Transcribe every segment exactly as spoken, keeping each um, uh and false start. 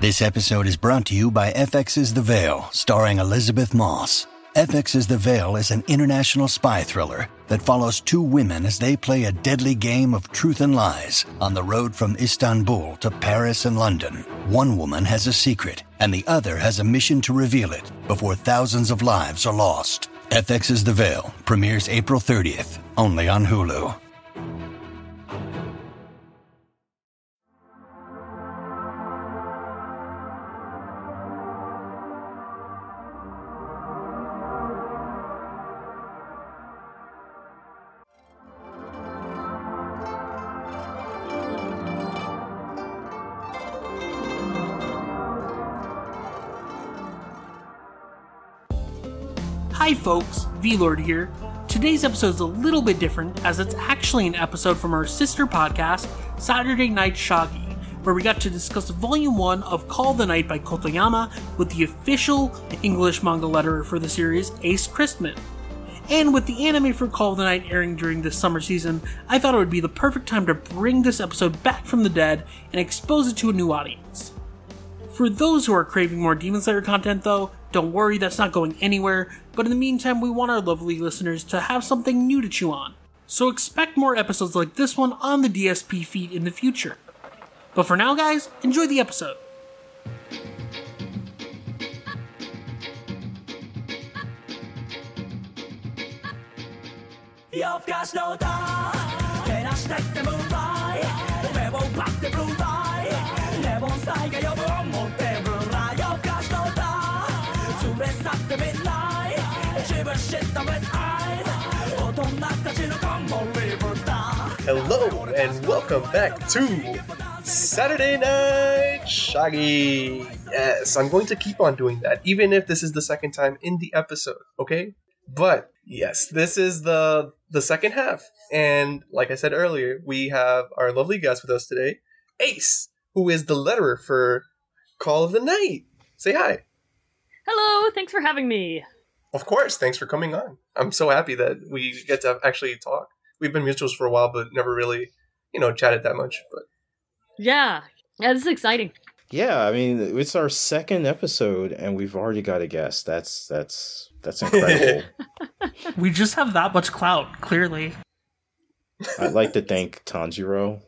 This episode is brought to you by F X's The Veil, starring Elizabeth Moss. F X's The Veil is an international spy thriller that follows two women as they play a deadly game of truth and lies on the road from Istanbul to Paris and London. One woman has a secret, and the other has a mission to reveal it before thousands of lives are lost. F X's The Veil premieres April thirtieth, only on Hulu. Hi folks, V-Lord here. Today's episode is a little bit different as it's actually an episode from our sister podcast, Saturday Night Shoggy, where we got to discuss Volume one of Call of the Night by Kotoyama with the official English manga letterer for the series, Ace Christman. And with the anime for Call of the Night airing during this summer season, I thought it would be the perfect time to bring this episode back from the dead and expose it to a new audience. For those who are craving more Demon Slayer content though, don't worry, that's not going anywhere, but in the meantime we want our lovely listeners to have something new to chew on. So expect more episodes like this one on the D S P feed in the future. But for now guys, enjoy the episode. You've got no time. Can I stack the moonlight? Never block the blue light. Never say you're wrong, more than blue light. You've got no time. To rest at the midnight. Shiver shit the red eyes. Hello and welcome back to Saturday Night Shoggy. Yes, I'm going to keep on doing that, even if this is the second time in the episode, okay? But yes, this is the the second half, and like I said earlier, we have our lovely guest with us today, Ace, who is the letterer for Call of the Night. Say hi. Hello, thanks for having me. Of course, thanks for coming on. I'm so happy that we get to actually talk. We've been mutuals for a while, but never really, you know, chatted that much. But yeah, yeah, this is exciting. Yeah, I mean, it's our second episode, and we've already got a guest. That's that's that's incredible. We just have that much clout, clearly. I'd like to thank Tanjiro.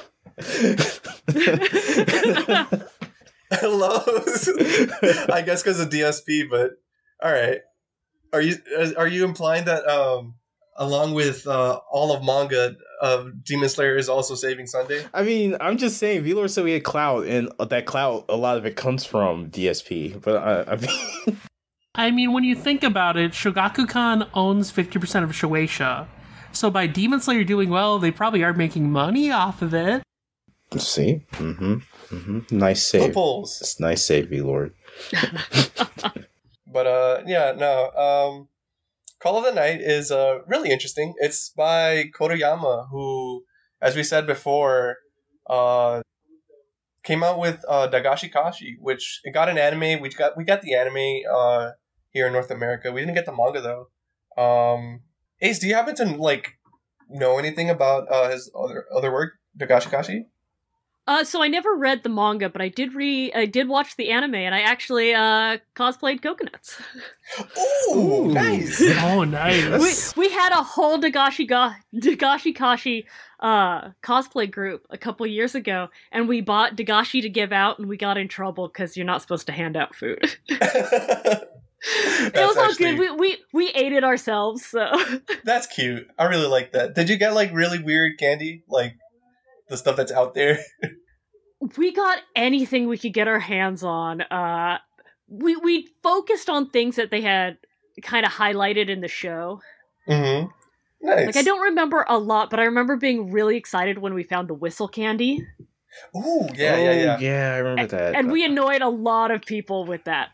Hello. I guess because of D S P, but all right. Are you are you implying that um, along with uh, all of manga, uh, Demon Slayer is also saving Sunday? I mean, I'm just saying, V-Lord said we had clout, and that clout, a lot of it comes from D S P. But uh, I mean, I mean, when you think about it, Shogakukan owns fifty percent of Shueisha, so by Demon Slayer doing well, they probably are making money off of it. See, mm-hmm, mm-hmm. Nice save. Loopholes. It's nice save, V-Lord. But uh, yeah, no. Um, Call of the Night is uh, really interesting. It's by Kotoyama, who, as we said before, uh, came out with uh, Dagashi Kashi, which it got an anime. We got we got the anime uh, here in North America. We didn't get the manga though. Um, Ace, do you happen to like know anything about uh, his other other work, Dagashi Kashi? Uh, so I never read the manga, but I did read, I did watch the anime, and I actually uh, cosplayed Coconuts. Ooh, nice! Oh, nice. we we had a whole Dagashi ga- Dagashi Kashi uh, cosplay group a couple years ago, and we bought Dagashi to give out, and we got in trouble because you're not supposed to hand out food. It was all actually... good. We, we we ate it ourselves, so That's cute. I really like that. Did you get like really weird candy, like the stuff that's out there? We got anything we could get our hands on. Uh, we we focused on things that they had kind of highlighted in the show. Mm-hmm. Nice. Like, I don't remember a lot, but I remember being really excited when we found the whistle candy. Ooh, yeah, oh, yeah, yeah. Yeah, I remember And, that. and we annoyed a lot of people with that.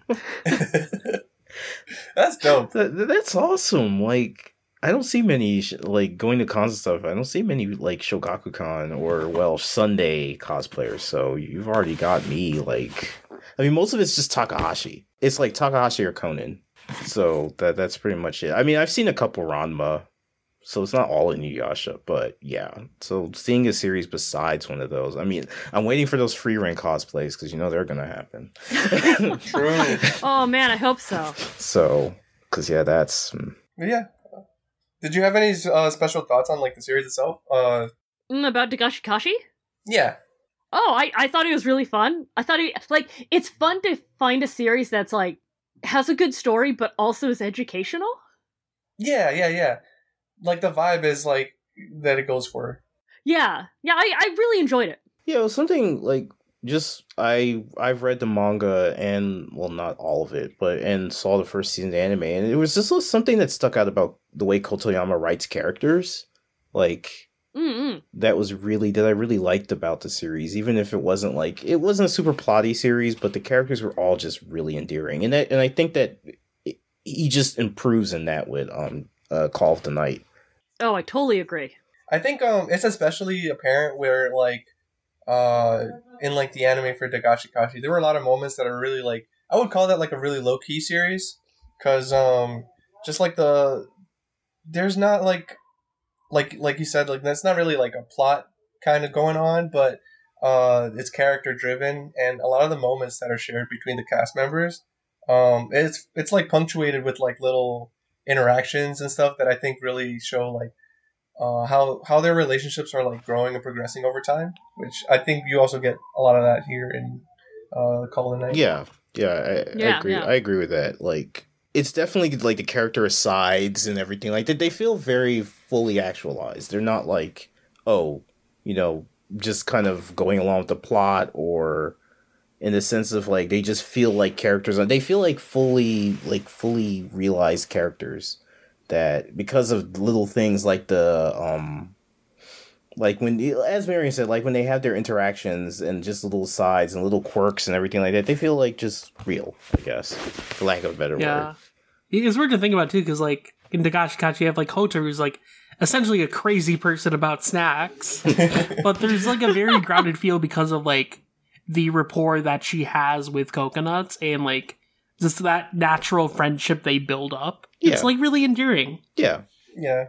That's dope. That, that's awesome. Like, I don't see many, like, going to cons and stuff, I don't see many, like, Shogakukan or, well, Sunday cosplayers, so you've already got me, like... I mean, most of it's just Takahashi. It's like Takahashi or Conan. So that that's pretty much it. I mean, I've seen a couple Ranma, So it's not all Inuyasha, but yeah. So seeing a series besides one of those, I mean, I'm waiting for those free reign cosplays because you know they're gonna happen. True. Oh man, I hope so. So, because yeah, that's But yeah. Did you have any uh, special thoughts on like the series itself? Uh, Mm, about Dagashi Kashi? yeah. Oh, I, I thought it was really fun. I thought it, like, it's fun to find a series that's, like, has a good story, but also is educational. Yeah, yeah, yeah. Like the vibe is like that it goes for. Yeah. Yeah, I, I really enjoyed it. yeah, it was something like just I I've read the manga and well not all of it, but and saw the first season of the anime, and it was just something that stuck out about the way Kotoyama writes characters, like. Mm-mm. That was really that I really liked about the series, even if it wasn't like it wasn't a super plotty series, but the characters were all just really endearing, and that, and I think that it, he just improves in that with um uh, Call of the Night. Oh, I totally agree. I think um it's especially apparent where like uh in like the anime for Dagashi Kashi, there were a lot of moments that are really like I would call that like a really low key series, because um just like the there's not like. Like like you said, like that's not really like a plot kind of going on, but uh, it's character driven, and a lot of the moments that are shared between the cast members, um, it's it's like punctuated with like little interactions and stuff that I think really show like uh, how how their relationships are like growing and progressing over time. Which I think you also get a lot of that here in uh, Call of the Night. Yeah, yeah, I, Yeah, I agree. yeah. I agree with that. Like, it's definitely like the character asides and everything. Like, they feel very fully actualized. They're not like, oh, you know, just kind of going along with the plot, or in the sense of like they just feel like characters. They feel like fully, like fully realized characters that because of little things like the um. Like when, as Marion said, like when they have their interactions and just little sides and little quirks and everything like that, they feel like just real, I guess, for lack of a better Yeah. word. It's weird to think about too, because like in Dagashi Kachi, you have like Hotaru, who's like essentially a crazy person about snacks, but there's like a very grounded feel because of like the rapport that she has with coconuts and like just that natural friendship they build up. It's Yeah. like really endearing. Yeah. Yeah.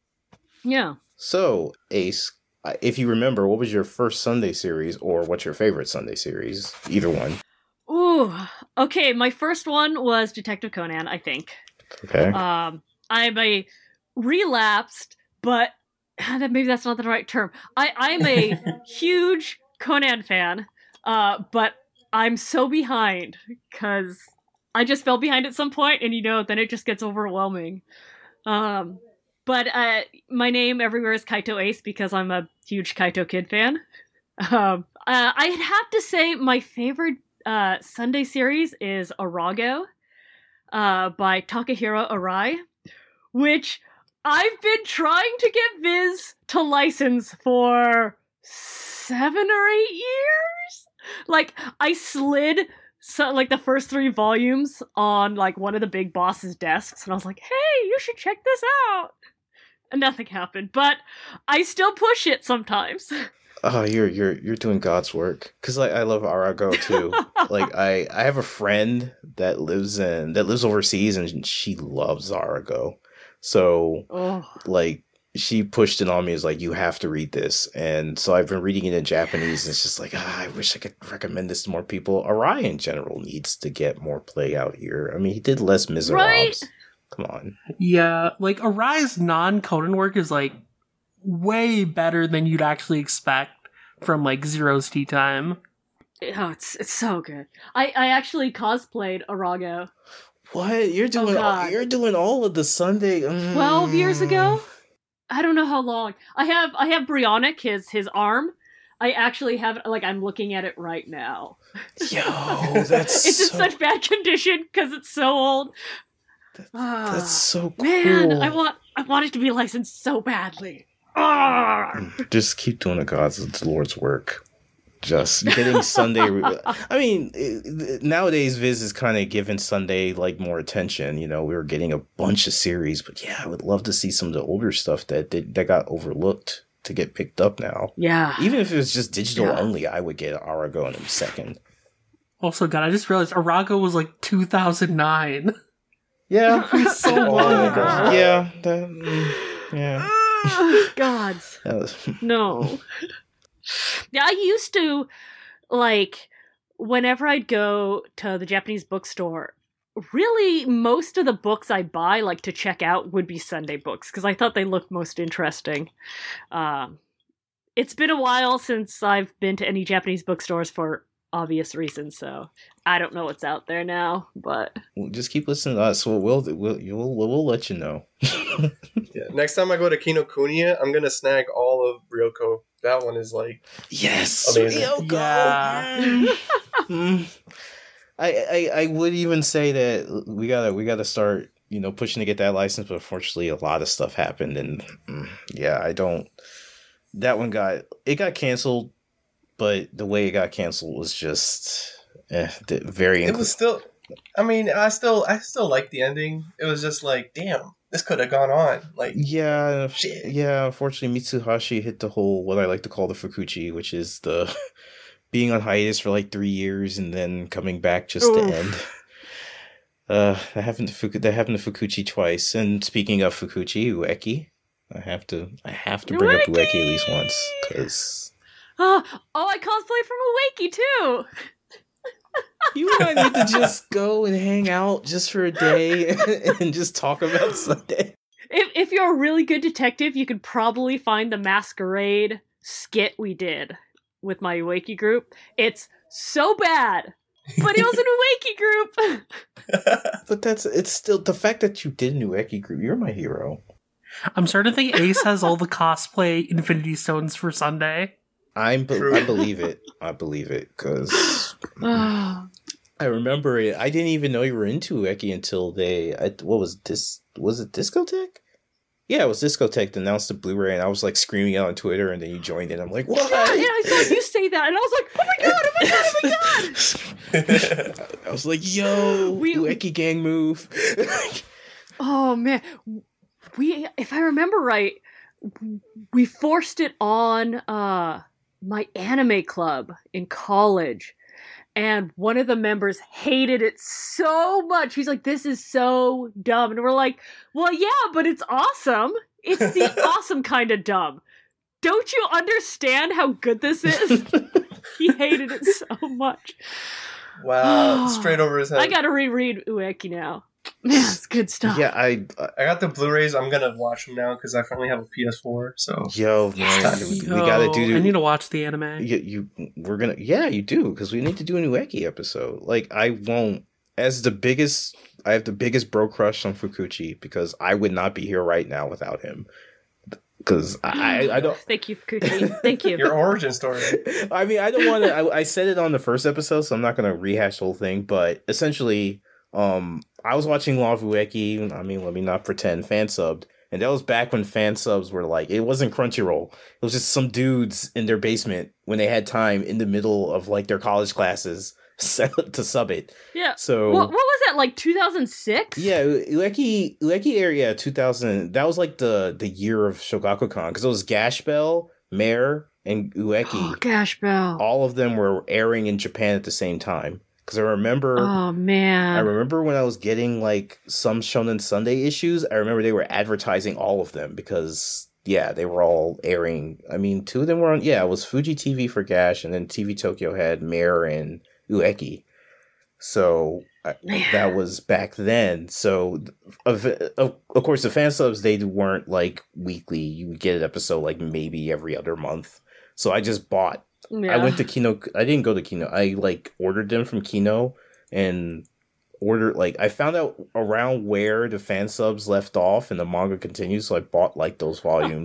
Yeah. So, Ace, I- if you remember, what was your first Sunday series, or what's your favorite Sunday series? Either one. Ooh. Okay, my first one was Detective Conan, I think. Okay. Um, I'm a relapsed, but that maybe that's not the right term. I I'm a huge Conan fan, uh, but I'm so behind because I just fell behind at some point, and you know, then it just gets overwhelming. Um, but uh, my name everywhere is Kaito Ace because I'm a huge Kaito Kid fan. Um, uh, I'd have to say my favorite uh, Sunday series is Arago, uh, by Takahiro Arai, which I've been trying to get Viz to license for seven or eight years. Like, I slid so like the first three volumes on like one of the big boss's desks, and I was like, "Hey, you should check this out." And nothing happened, but I still push it sometimes. Oh, you're you're you're doing God's work. Cause like I love Arago too. Like I I have a friend that lives in that lives overseas, and she loves Arago. So Oh, like she pushed it on me, is like, you have to read this. And so I've been reading it in Japanese, and it's just like, ah, I wish I could recommend this to more people. Arai in general needs to get more play out here. I mean, he did Les Miserables. Right? Come on. Yeah, like Arai's non-Conan work is like way better than you'd actually expect from like Zero's Tea Time. oh, it's it's so good. I I actually cosplayed Arago What? You're doing all, God. you're doing all of the Sunday mm. twelve years ago. I don't know how long. I have I have Brionic, his his arm. I actually have it, like, I'm looking at it right now. Yo, that's It's in so, such bad condition because it's so old. Ah, that's so cool. man, I want I want it to be licensed so badly. Ah. Just keep doing the God's the Lord's work. Just getting Sunday. Re- I mean, it, nowadays Viz is kind of giving Sunday like more attention. You know, we were getting a bunch of series, but yeah, I would love to see some of the older stuff that did, that got overlooked to get picked up now. Yeah. Even if it was just digital Yeah. only, I would get Arago in a second. Also, God, I just realized Arago was like two thousand nine. Yeah, So long ago. yeah. That, mm. Yeah. Gods. That was- No. Yeah, I used to, like, whenever I'd go to the Japanese bookstore, really most of the books I buy, like, to check out would be Sunday books, because I thought they looked most interesting. Um, it's been a while since I've been to any Japanese bookstores for obvious reasons, so I don't know what's out there now, but... Well, just keep listening to us. We'll, we'll, we'll, we'll, we'll let you know. Yeah. Next time I go to Kinokuniya, I'm gonna snag all of Ryoko. That one is like Yes! Amazing. Ryoko! Yeah. Mm. I, I I would even say that we gotta we gotta start, you know, pushing to get that license, but unfortunately a lot of stuff happened, and mm, yeah, I don't. That one got it got canceled, but the way it got canceled was just eh, th- very. it was still. I mean, I still I still like the ending. It was just like, damn, this could have gone on. Like, yeah, shit. yeah. Unfortunately, Mitsuhashi hit the whole what I like to call the Fukuchi, which is the being on hiatus for like three years and then coming back just Oof. to end. Uh, that happened to Fuku- that happened to Fukuchi twice. And speaking of Fukuchi, Ueki, I have to I have to bring up Ueki! Ueki at least once because Oh, oh, I cosplay from Awakey, too! you and I need to just go and hang out just for a day and just talk about Sunday. If, if you're a really good detective, you could probably find the masquerade skit we did with my Ueki group. It's so bad, but it was an Ueki group. But that's it's still the fact that you did an Ueki group. You're my hero. I'm starting to think Ace has all the cosplay Infinity Stones for Sunday. I'm be- True. I believe it. I believe it because Oh, I remember it. I didn't even know you were into Ueki until they. I, what was this? Was it Discotech? Yeah, it was Discotech that announced the Blu-ray, and I was like screaming out on Twitter, and then you joined in. I'm like, what? yeah, and I saw you say that, and I was like, oh my god, oh my god, oh my god! I was like, yo, We- Ueki gang move. Oh man, we, if I remember right, we forced it on uh my anime club in college, and one of the members hated it so much. He's like, this is so dumb. And we're like, well, yeah, but it's awesome. It's the awesome kind of dumb. Don't you understand how good this is? He hated it so much. Wow, straight over his head. I gotta reread Ueki now. Man, it's good stuff. yeah, I, I I got the Blu-rays. I'm gonna watch them now because I finally have a P S four. So yo, Yes. man, we, we gotta Yo, do. I need to watch the anime. You, you, we're gonna, yeah, you do, because we need to do a new Ueki episode. Like, I won't, as the biggest, I have the biggest bro crush on Fukuchi, because I would not be here right now without him. Because I, I, I don't, Thank you, Fukuchi. Thank you. your origin story. I mean, I don't want to, I, I said it on the first episode, so I'm not gonna rehash the whole thing, but essentially, um, I was watching Law of Ueki, I mean, let me not pretend, fan subbed. And that was back when fan subs were like, it wasn't Crunchyroll. It was just some dudes in their basement when they had time in the middle of like their college classes to sub it. Yeah. So What, what was that, like two thousand six? yeah, Ueki Ueki area two thousand. That was like the the year of Shogakukan because it was Gash Bell, Mare, and Ueki. Oh, Gash Bell. All of them were airing in Japan at the same time. Because I remember. Oh, man. I remember when I was getting like some Shonen Sunday issues, I remember they were advertising all of them because, yeah, they were all airing. I mean, two of them were on, yeah, it was Fuji T V for Gash, and then T V Tokyo had Mare and Ueki. So I, that was back then. So, of, of, of course, the fan subs, they weren't like weekly. You would get an episode like maybe every other month. So I just bought. Yeah. I went to Kino. I didn't go to Kino. I like ordered them from Kino and ordered like I found out around where the fan subs left off and the manga continues. So I bought like those volumes.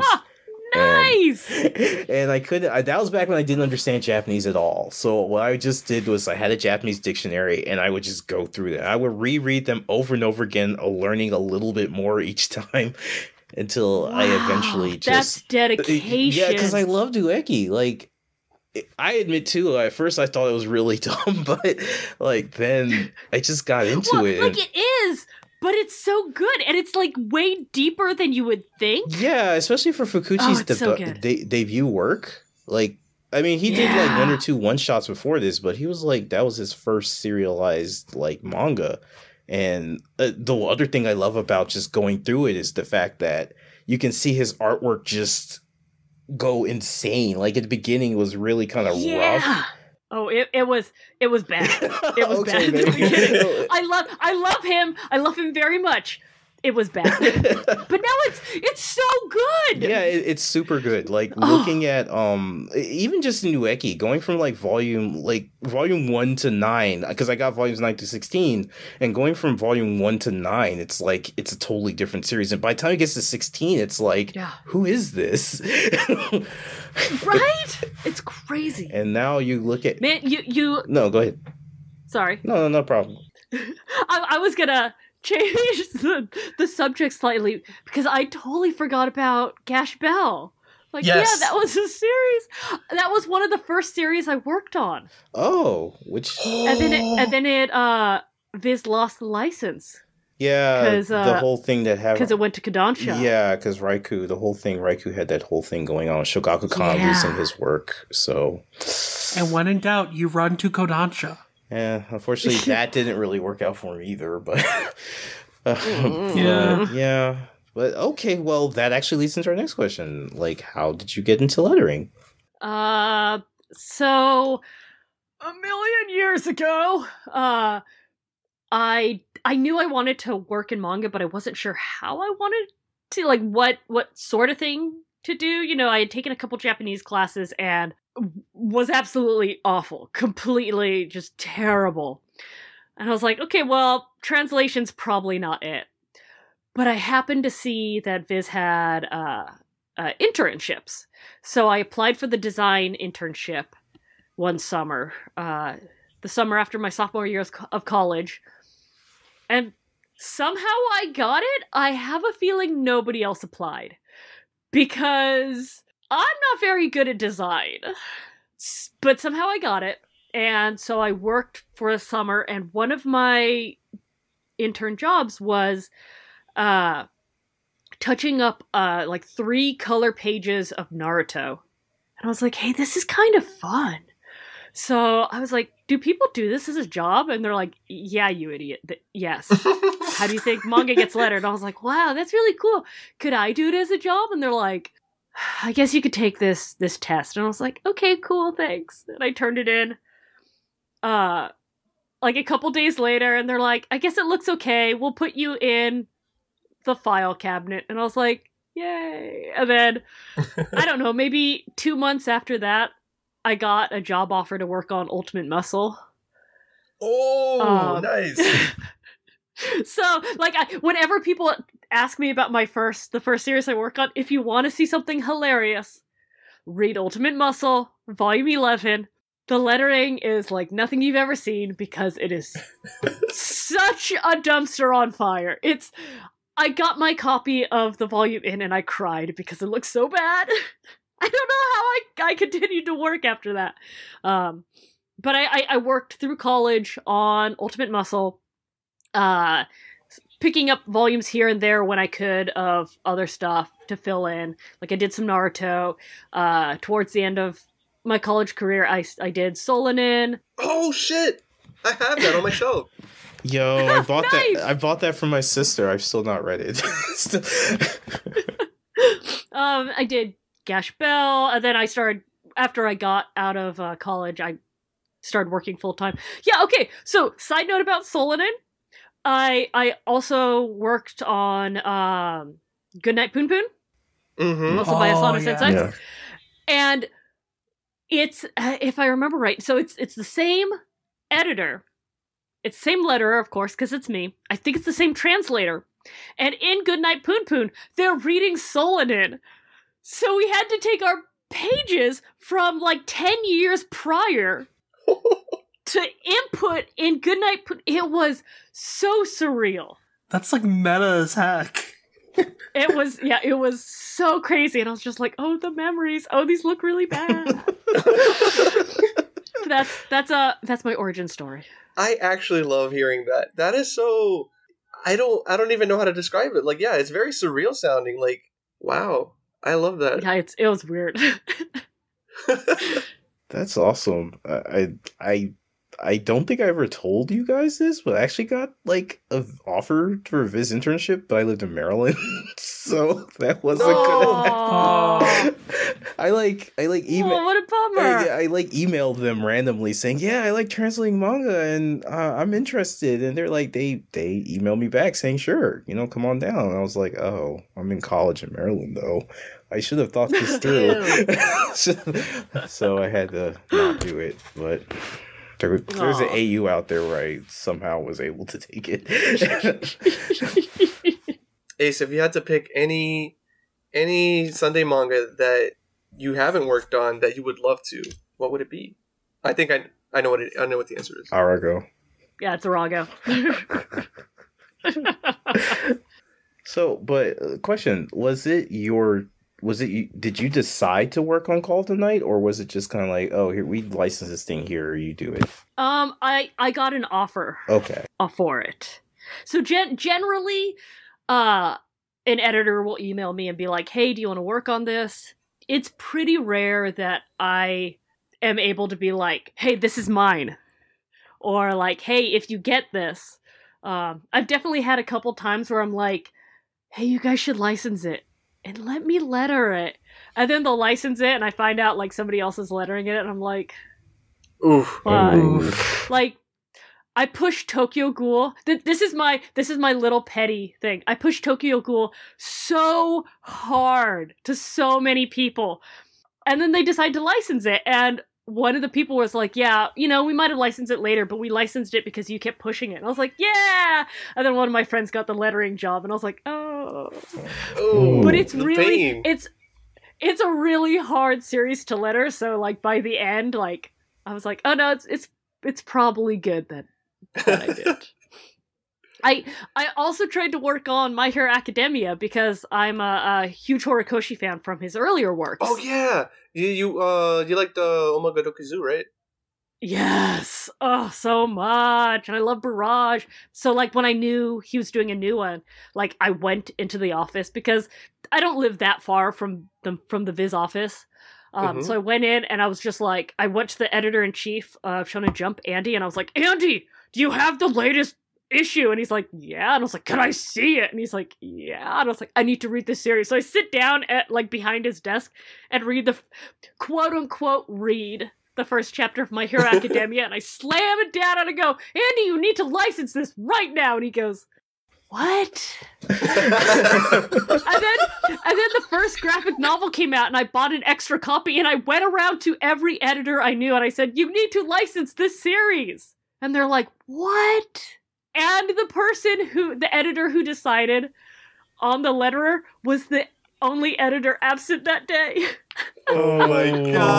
Nice. And, and I couldn't. I, that was back when I didn't understand Japanese at all. So what I just did was I had a Japanese dictionary and I would just go through them. I would reread them over and over again, uh, learning a little bit more each time. Until I eventually Wow, just that's dedication. Yeah, because I loved Ueki. Like. I admit too, at first I thought it was really dumb, but like then I just got into well, it. like and- it is, but it's so good, and it's like way deeper than you would think. yeah, especially for Fukuchi's Oh, it's so debu- good. de- debut work. Like, I mean, he did like Yeah. one or two one shots before this, but he was like that was his first serialized like manga. And uh, the other thing I love about just going through it is the fact that you can see his artwork just go insane. Like at the beginning, it was really kind of yeah. rough. Oh, it, it was it was bad. It was Okay, bad at the maybe. beginning. I love I love him. I love him very much. It was bad, but now it's it's so good. Yeah, it, it's super good. Like Oh. looking at um, even just Nueki, going from like volume like volume one to nine, because I got volumes nine to sixteen, and going from volume one to nine, it's like it's a totally different series. And by the time it gets to sixteen, it's like, Yeah. who is this? Right? It's crazy. And now you look at Man, you you no, go ahead. sorry. No, no, no problem. I, I was gonna change the, the subject slightly because I totally forgot about Gash Bell. Like, Yes. yeah, that was a series. That was one of the first series I worked on. Oh, which And then it, and then it uh Viz lost the license yeah, 'Cause, uh, the whole thing that happened. because it went to Kodansha. Yeah, because Raikou, the whole thing, Raikou had that whole thing going on. Shogakukan Yeah. losing his work, so. And when in doubt, you run to Kodansha. Yeah, unfortunately, that didn't really work out for me either, but. uh, Yeah. but, yeah. But okay, well, that actually leads into our next question. Like, how did you get into lettering? Uh, so a million years ago, uh, I I knew I wanted to work in manga, but I wasn't sure how I wanted to, like, what what sort of thing to do. You know, I had taken a couple Japanese classes and was absolutely awful, completely just terrible. And I was like, okay, well, translation's probably not it. But I happened to see that Viz had uh, uh, internships. So I applied for the design internship one summer, uh, the summer after my sophomore year of co- of college. And somehow I got it. I have a feeling nobody else applied. Because I'm not very good at design. S- But somehow I got it. And so I worked for a summer, and one of my intern jobs was uh, touching up uh, like three color pages of Naruto. And I was like, hey, this is kind of fun. So I was like, do people do this as a job? And they're like, yeah, you idiot. Th- yes. How do you think manga gets lettered? And I was like, wow, that's really cool. Could I do it as a job? And they're like, I guess you could take this this test. And I was like, okay, cool, thanks. And I turned it in. Uh, like a couple days later, and they're like, I guess it looks okay. We'll put you in the file cabinet. And I was like, yay. And then, I don't know, maybe two months after that, I got a job offer to work on Ultimate Muscle. Oh, Um, nice. So, like, I, whenever people ask me about my first, the first series I work on, if you want to see something hilarious, read Ultimate Muscle, Volume eleven. The lettering is like nothing you've ever seen because it is such a dumpster on fire. It's, I got my copy of the volume in and I cried because it looks so bad. I don't know how I, I continued to work after that. Um, but I, I, I worked through college on Ultimate Muscle, uh, picking up volumes here and there when I could of other stuff to fill in. Like I did some Naruto. Uh, towards the end of my college career, I, I did Solanin. Oh shit! I have that on my shelf. Yo, I bought Nice. that. I bought that from my sister. I've still not read it. Still- Um, I did Gash Bell, and then I started, after I got out of uh, college, I started working full time. Yeah, okay, so side note about Solanin, I I also worked on um, Goodnight Poon Poon, Mm-hmm. also by Oh, Asana yeah. Sensei. yeah. And it's, uh, if I remember right, so it's it's the same editor. It's the same letterer, of course, because it's me. I think it's the same translator. And in Goodnight Poon Poon, they're reading Solanin. So we had to take our pages from like ten years prior to input in Goodnight Poon. It was so surreal. That's like meta as heck. It was, yeah, it was so crazy. And I was just like, oh, the memories. Oh, these look really bad. that's, that's, uh, that's my origin story. I actually love hearing that. That is so. I don't. I don't even know how to describe it. Like, yeah, it's very surreal sounding. Like, wow, I love that. Yeah, it's, it was weird. That's awesome. I, I, I I don't think I ever told you guys this, but I actually got like an offer for a Viz internship, but I lived in Maryland, so that wasn't gonna happen. I like I like email. Oh, what a bummer! I, I like emailed them randomly saying, "Yeah, I like translating manga, and uh, I'm interested." And they're like, they they emailed me back saying, "Sure, you know, come on down." And I was like, "Oh, I'm in college in Maryland, though. I should have thought this through." So I had to not do it, but. There, there's an A U out there where I somehow was able to take it. Ace, if you had to pick any any Sunday manga that you haven't worked on that you would love to, what would it be? I think I I know what it, I know what the answer is. Arago. Yeah, it's Arago. So, but uh, question: Was it your? Was it you? Did you decide to work on Call of the Night, or was it just kind of like, oh, here we license this thing here, you do it? Um, I I got an offer. Okay. Uh, for it. So gen- generally, uh, an editor will email me and be like, "Hey, do you want to work on this?" It's pretty rare that I am able to be like, "Hey, this is mine," or like, "Hey, if you get this." Um, I've definitely had a couple times where I'm like, "Hey, you guys should license it. And let me letter it." And then they'll license it, and I find out, like, somebody else is lettering it, and I'm like, Oof. why? Oof. Like, I pushed Tokyo Ghoul. Th- this is my this is my little petty thing. I pushed Tokyo Ghoul so hard to so many people. And then they decide to license it, and one of the people was like, "Yeah, you know, we might have licensed it later, but we licensed it because you kept pushing it." And I was like, "Yeah!" And then one of my friends got the lettering job, and I was like, "Oh." Ooh, But it's the really, pain. it's, it's a really hard series to letter, so, like, by the end, like, I was like, "Oh no, it's, it's, it's probably good that, that I did." I I also tried to work on My Hero Academia because I'm a, a huge Horikoshi fan from his earlier works. Oh yeah, you you uh you like the Omagadokizu, right? Yes! Oh, so much! And I love Barrage. So, like, when I knew he was doing a new one, like, I went into the office because I don't live that far from the, from the Viz office. Um, Mhm. So I went in and I was just like, I went to the editor-in-chief of Shonen Jump, Andy, and I was like, "Andy, do you have the latest issue?" And he's like, "Yeah." And I was like, "Can I see it?" And he's like, "Yeah." And I was like, "I need to read this series." So I sit down at, like, behind his desk and read the, quote-unquote, read the first chapter of My Hero Academia, and I slam it down and I go, "Andy, you need to license this right now." And he goes, "What?" and then and then the first graphic novel came out, and I bought an extra copy, and I went around to every editor I knew, and I said, "You need to license this series." And they're like, "What?" And the person who, the editor who decided on the letterer was the only editor absent that day. Oh my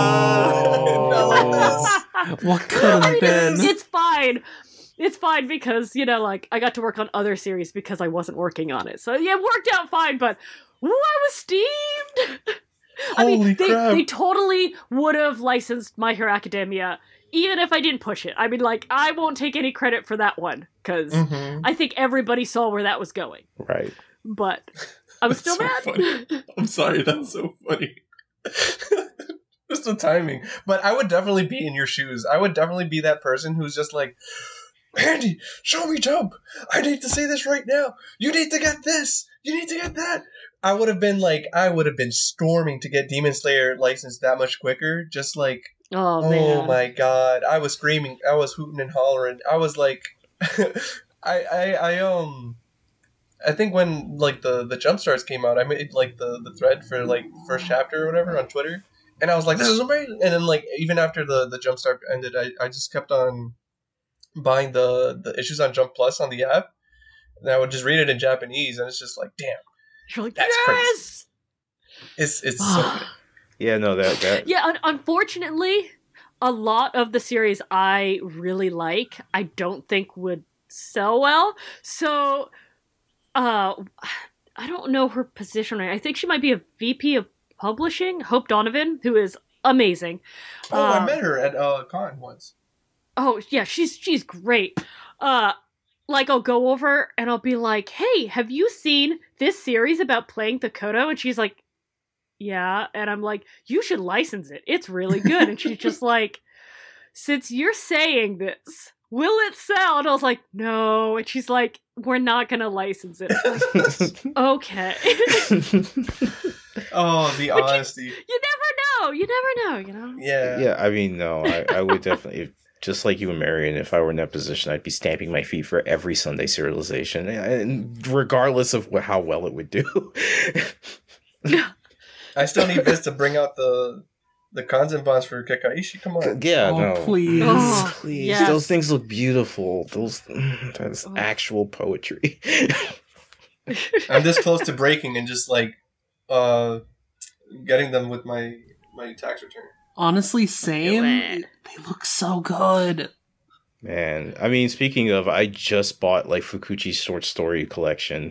god! What could have I mean, been? it's, it's fine. It's fine because, you know, like, I got to work on other series because I wasn't working on it. So, yeah, it worked out fine, but ooh, I was steamed! I Holy mean, they, crap. they totally would have licensed My Hero Academia, even if I didn't push it. I mean, like, I won't take any credit for that one, because Mhm. I think everybody saw where that was going. Right. But I was That's still so mad. funny. I'm sorry, that's so funny. Just the timing. But I would definitely be in your shoes. I would definitely be that person who's just like, "Andy, show me Jump. I need to say this right now. You need to get this. You need to get that." I would have been like, I would have been storming to get Demon Slayer licensed that much quicker. Just like, Oh, oh, man. my god. I was screaming. I was hooting and hollering. I was like, I, I, I, um, I think when, like, the, the Jump Starts came out, I made, like, the, the thread for, like, the first chapter or whatever on Twitter. And I was like, this is amazing. And then, like, even after the, the Jump Start ended, I, I just kept on buying the, the issues on Jump Plus on the app. And I would just read it in Japanese. And it's just like, damn. You're like, That's yes! It's, it's so good. Yeah, no, that that Yeah, un- unfortunately, a lot of the series I really like, I don't think would sell well. So, uh, I don't know her position right. I think she might be a V P of publishing, Hope Donovan, who is amazing. Oh, I Uh, met her at uh, Con once. Oh, yeah, she's she's great. Uh, like, I'll go over and I'll be like, "Hey, have you seen this series about playing the Kodo?" And she's like, "Yeah." And I'm like, "You should license it. It's really good." And she's just like, since you're saying this, will it sell? And I was like, no. And she's like, we're not going to license it. Okay. Oh, the But honesty. You, you never know. You never know, you know? Yeah. Yeah, I mean, no, I, I would definitely, if, just like you and Marion, if I were in that position, I'd be stamping my feet for every Sunday serialization, and regardless of wh- how well it would do. I still need Viz to bring out the the Kanzen bonds for Kekaishi. Come on. Yeah, Oh, no. please. Oh, Please. yes. Those things look beautiful. Those That's Oh. actual poetry. I'm this close to breaking and just like uh getting them with my my tax return. Honestly, same. it. They look so good. Man, I mean, speaking of, I just bought like Fukuchi's short story collection.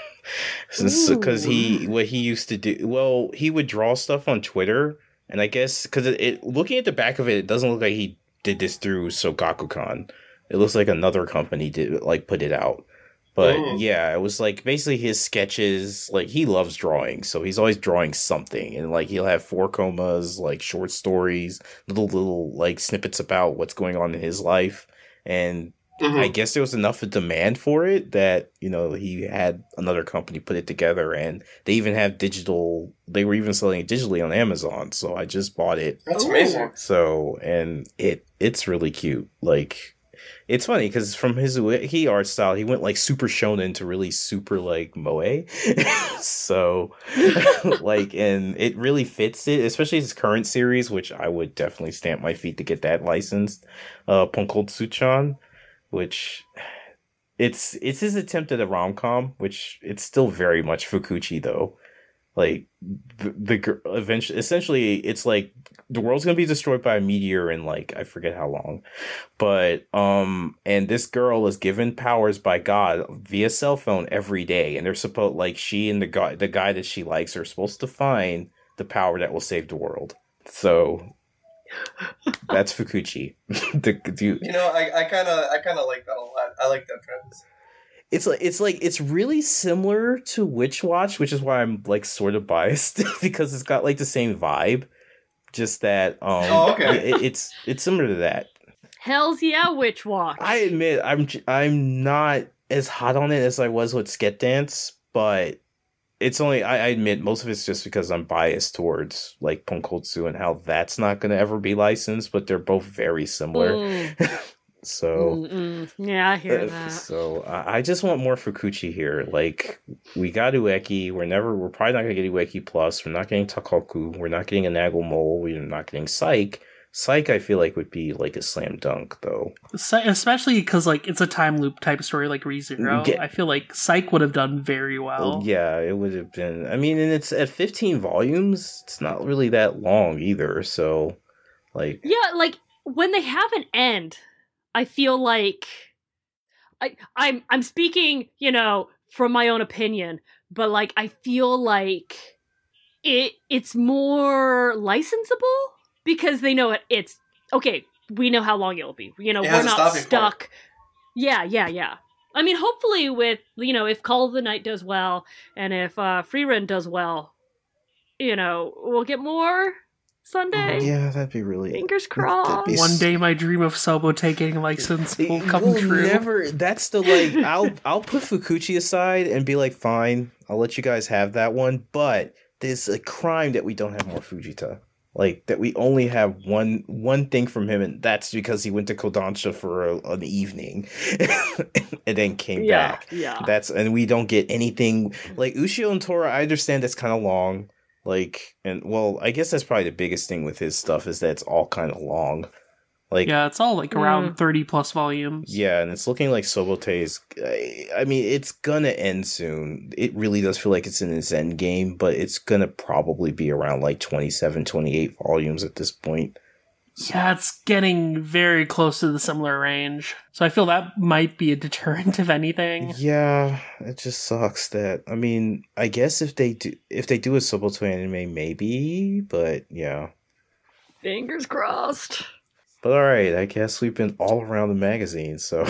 Because he, what he used to do, well, he would draw stuff on Twitter, and I guess because it, it, looking at the back of it, it doesn't look like he did this through Sogakukan. It looks like another company did like put it out. But Ooh. yeah, it was like basically his sketches. Like he loves drawing, so he's always drawing something, and like he'll have four comas, like short stories, little little like snippets about what's going on in his life, and Mhm. I guess there was enough of demand for it that, you know, he had another company put it together, and they even have digital, they were even selling it digitally on Amazon. So I just bought it. That's Ooh. amazing. So, and it, it's really cute. Like, it's funny because from his he art style, he went like super shonen to really super like moe. So, like, and it really fits it, especially his current series, which I would definitely stamp my feet to get that licensed. Uh, Ponkotsu-chan. Which it's it's his attempt at a rom com, which it's still very much Fukuchi though. Like the, the gr- eventually, essentially, it's like the world's gonna be destroyed by a meteor in like I forget how long, but um, and this girl is given powers by God via cell phone every day, and they're supposed like she and the guy the guy that she likes are supposed to find the power that will save the world. So. That's Fukuchi. the, do, You know, I, I kinda I kinda like that a lot. I like that premise. It's like it's like it's really similar to Witch Watch, which is why I'm like sort of biased because it's got like the same vibe. Just that um Oh, okay. it, it's it's similar to that. Hells yeah, Witch Watch. I admit I'm j- I'm not as hot on it as I was with Sket Dance, but it's only I, I admit most of it's just because I'm biased towards like Ponkotsu and how that's not going to ever be licensed, but they're both very similar. Mm. So Mm-mm. Yeah, I hear uh, that. so I, I just want more Fukuchi here. Like we got Ueki, we're never we're probably not gonna get Ueki Plus. We're not getting Takoku. We're not getting a Nagel Mole. We're not getting Psych. Psych, I feel like would be like a slam dunk though. Psy- Especially because like it's a time loop type story like ReZero. Get- I feel like Psych would have done very well. Yeah, it would have been. I mean, and it's at fifteen volumes. It's not really that long either. So, like, Yeah, like when they have an end, I feel like I I'm I'm speaking, you know, from my own opinion, but like I feel like it it's more licensable because they know it it's okay, we know how long it'll be. You know, It we're has a not stopping point. stuck. Yeah, yeah, yeah. I mean, hopefully with, you know, if Call of the Night does well and if uh Free Run does well, you know, we'll get more Sunday. yeah, that'd be really. Fingers that'd crossed. be One s- day my dream of Sobote getting licensed will It come will true. Never. That's the like. I'll I'll put Fukuchi aside and be like, fine, I'll let you guys have that one. But there's a crime that we don't have more Fujita. Like that we only have one one thing from him, and that's because he went to Kodansha for a, an evening, and then came Yeah, back. yeah. That's and we don't get anything like Ushio and Tora. I understand that's kind of long. Like and well, I guess that's probably the biggest thing with his stuff is that it's all kind of long. Like Yeah, it's all like around Mm. thirty plus volumes. yeah, and it's looking like Sobote is. I- I mean, it's gonna end soon. It really does feel like it's in its end game, but it's gonna probably be around like twenty-seven, twenty-eight volumes at this point. Yeah, it's getting very close to the similar range. So I feel that might be a deterrent, if anything. Yeah, it just sucks that. I mean, I guess if they do, if they do a Sobote anime, maybe. But yeah. Fingers crossed. But all right, I guess we've been all around the magazine, so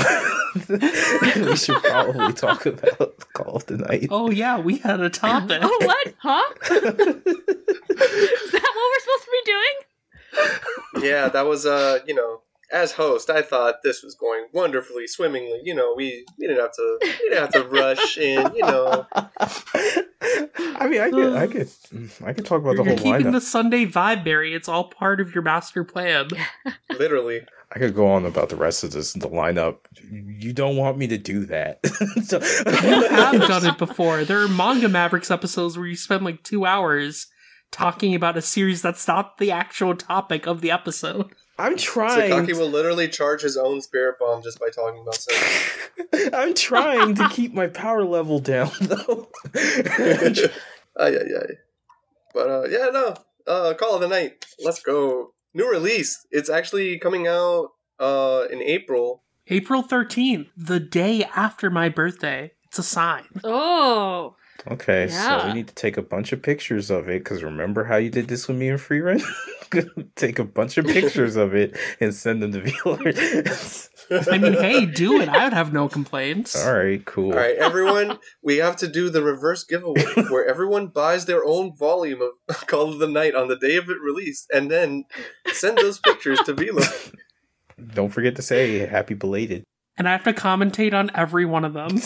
we should probably talk about Call of the Night. Oh yeah, we had a topic. Oh, what? Huh? Is that what we're supposed to be doing? Yeah, that was uh, you know, as host, I thought this was going wonderfully, swimmingly. You know, we, we didn't have to we didn't have to rush in. You know, I mean, I could, I could, I could talk about the You're whole keeping lineup. the Sunday vibe, Barry. It's all part of your master plan. literally. I could go on about the rest of this, the lineup. You don't want me to do that. So, You have done it before. There are Manga Mavericks episodes where you spend like two hours talking about a series that's not the actual topic of the episode. I'm trying. Sakaki will literally charge his own spirit bomb just by talking about sex. I'm trying to keep my power level down, though. Ay, ay, ay. But, uh, yeah, no. Uh, Call of the Night. Let's go. New release. It's actually coming out uh, in April. April thirteenth, the day after my birthday. It's a sign. Oh. Okay, so Yeah. we need to take a bunch of pictures of it, because remember how you did this with me in Free Run? Take a bunch of pictures of it and send them to viewers. I mean, hey, do it. I would have no complaints. All right, cool. All right, everyone, we have to do the reverse giveaway where everyone buys their own volume of Call of the Night on the day of it released and then send those pictures to Velo. Don't forget to say happy belated. And I have to commentate on every one of them.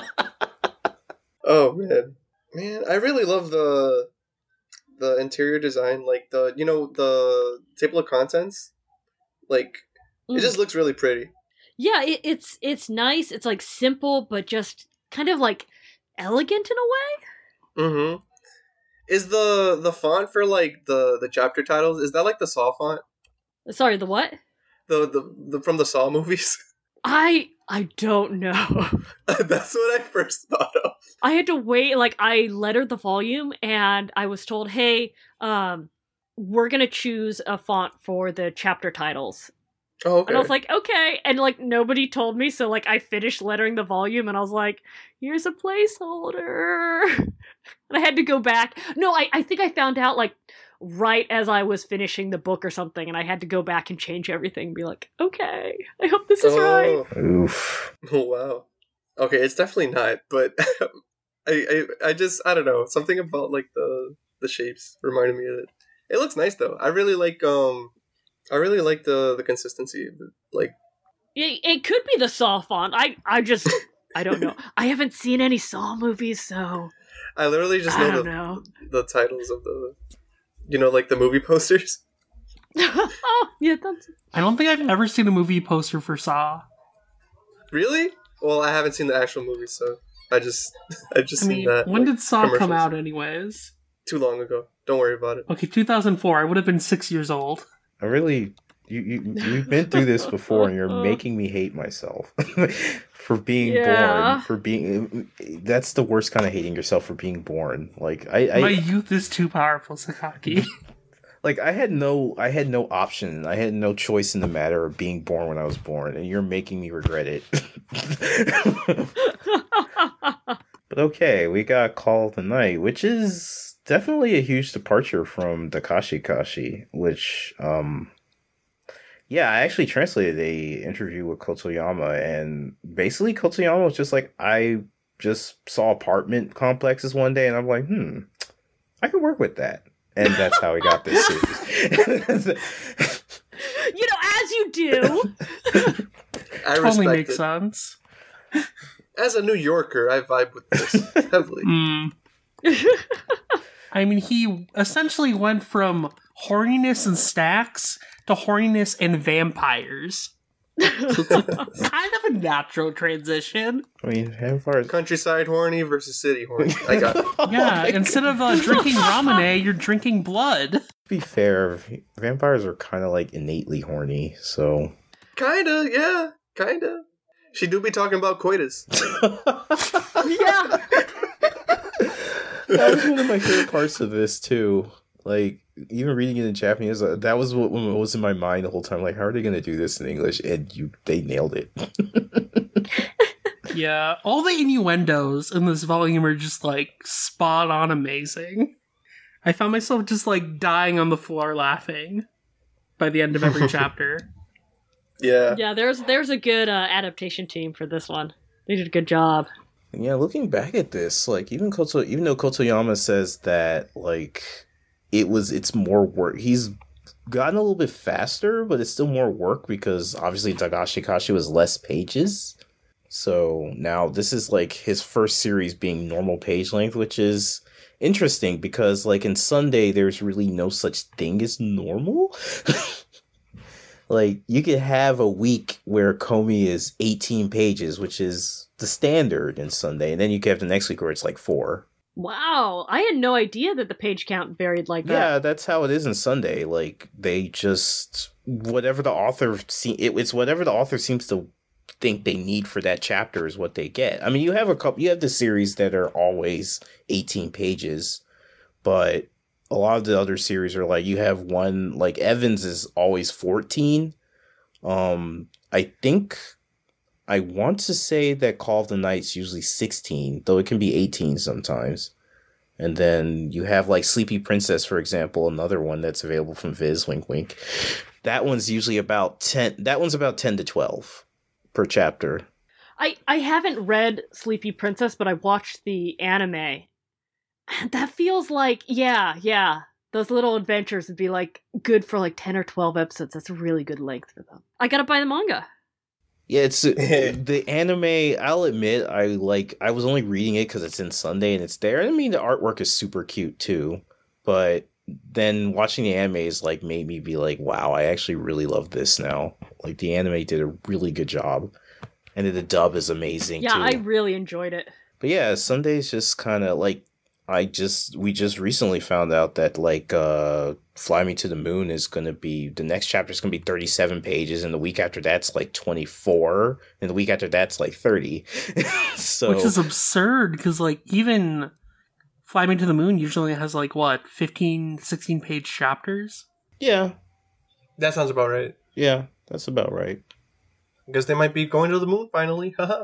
Oh, man. Man, I really love the the interior design. Like, the, you know, the table of contents. Like, it Mm. just looks really pretty. Yeah, it, it's it's nice. It's like simple, but just kind of like elegant in a way. Mm-hmm. Is the the font for, like, the, the chapter titles, is that like the Saw font? Sorry, the what? The, the, the from the Saw movies? I I don't know. That's what I first thought of. I had to wait. Like, I lettered the volume, and I was told, "Hey, um, we're gonna choose a font for the chapter titles." Oh, okay. And I was like, "Okay," and like nobody told me, so like I finished lettering the volume, and I was like, "Here's a placeholder," and I had to go back. No, I I think I found out like right as I was finishing the book or something, and I had to go back and change everything and be like, "Okay, I hope this is right." Oh. Oof. Oh, wow. Okay, it's definitely not, but I, I I just I don't know, something about like the the shapes reminded me of it. It looks nice though. I really like um I really like the the consistency of it. Like It, it could be the Saw font. I I just I don't know. I haven't seen any Saw movies, so I literally just I know don't the know. the titles of the you know like the movie posters. Oh yeah, that's I don't think I've ever seen a movie poster for Saw. Really? Well, I haven't seen the actual movie, so I just I just I seen mean, that. when like, did Saw come commercials. out anyways? Too long ago. Don't worry about it. Okay, two thousand four. I would have been six years old. I really, you, you, we've been through this before, and you're making me hate myself for being Yeah. born. For being, that's the worst kind of hating yourself, for being born. Like I, I My youth is too powerful, Sakaki. like I had no, I had no option. I had no choice in the matter of being born when I was born, and you're making me regret it. But okay, we got Call of the Night, which is definitely a huge departure from Dakashi Kashi, which, um, yeah, I actually translated a interview with Kotoyama, and basically Kotoyama was just like, I just saw apartment complexes one day, and I'm like, hmm, I could work with that. And that's how we got this series. you know, as you do. I Totally respect makes it. sense. As a New Yorker, I vibe with this heavily. Mm. I mean, he essentially went from horniness and stacks to horniness and vampires. So it's like kind of a natural transition. I mean, as far as Countryside horny versus city horny. I got it. Yeah, instead of uh, drinking ramune, you're drinking blood. to be fair, vampires are kind of like innately horny, so. Kinda, yeah, kinda. She do be talking about coitus. Yeah. That was one of my favorite parts of this too. Like, even reading it in Japanese, uh, that was what, what was in my mind the whole time. Like, how are they going to do this in English? And you, they nailed it. Yeah, all the innuendos in this volume are just like spot on amazing. I found myself just like dying on the floor laughing by the end of every chapter. Yeah. Yeah, there's there's a good uh, adaptation team for this one. They did a good job. Yeah, looking back at this, like even Koto, even though Kotoyama says that like it was, it's more work. He's gotten a little bit faster, but it's still more work because obviously Dagashi Kashi was less pages. So now this is like his first series being normal page length, which is interesting because like in Sunday, there's really no such thing as normal. Like you could have a week where Komi is eighteen pages, which is the standard in Sunday. And then you could have the next week where it's like four. Wow, I had no idea that the page count varied like that. Yeah, that's how it is in Sunday. Like they just whatever the author see it, it's whatever the author seems to think they need for that chapter is what they get. I mean, you have a couple, you have the series that are always eighteen pages, but a lot of the other series are like you have one like Evans is always fourteen. Um, I think I want to say that Call of the Night's usually sixteen, though it can be eighteen sometimes. And then you have like Sleepy Princess, for example, another one that's available from Viz, wink wink. That one's usually about ten, that one's about ten to twelve per chapter. I, I haven't read Sleepy Princess, but I watched the anime. That feels like, yeah, yeah. Those little adventures would be like good for like ten or twelve episodes. That's a really good length for them. I gotta buy the manga. Yeah, it's the anime. I'll admit, I like. I was only reading it because it's in Sunday and it's there. I mean, the artwork is super cute too, but then watching the anime is like made me be like, wow, I actually really love this now. Like the anime did a really good job, and then the dub is amazing. Yeah, too. I really enjoyed it. But yeah, Sunday's just kind of like. I just we just recently found out that like uh Fly Me to the Moon is gonna be the next chapter is gonna be thirty-seven pages, and the week after that's like twenty-four, and the week after that's like thirty. So which is absurd because like even Fly Me to the Moon usually has like what fifteen, sixteen page chapters. Yeah, That sounds about right. yeah, that's about right. Because they might be going to the moon finally. Haha.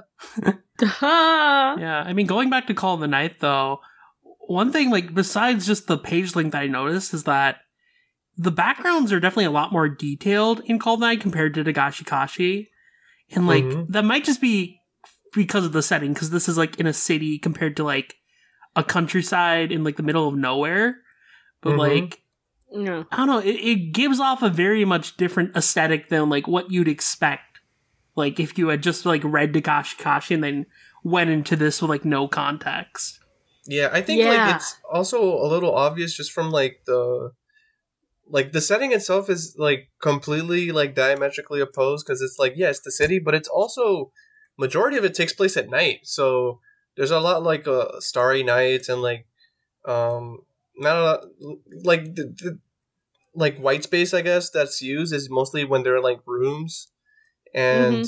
Yeah, I mean going back to Call of the Night though. One thing, like, besides just the page length I noticed is that the backgrounds are definitely a lot more detailed in Call of the Night compared to Dagashi Kashi. And, like, Mhm. that might just be because of the setting, because this is, like, in a city compared to, like, a countryside in, like, the middle of nowhere. But, Mhm. like, No. I don't know, it, it gives off a very much different aesthetic than, like, what you'd expect. Like, if you had just, like, read Dagashi Kashi and then went into this with, like, no context. Yeah, I think Yeah. like it's also a little obvious just from like the like the setting itself is like completely like diametrically opposed because it's like yeah, it's the city, but it's also majority of it takes place at night. So there's a lot like uh, starry nights and like um not a lot like the, the like white space I guess that's used is mostly when they're like rooms and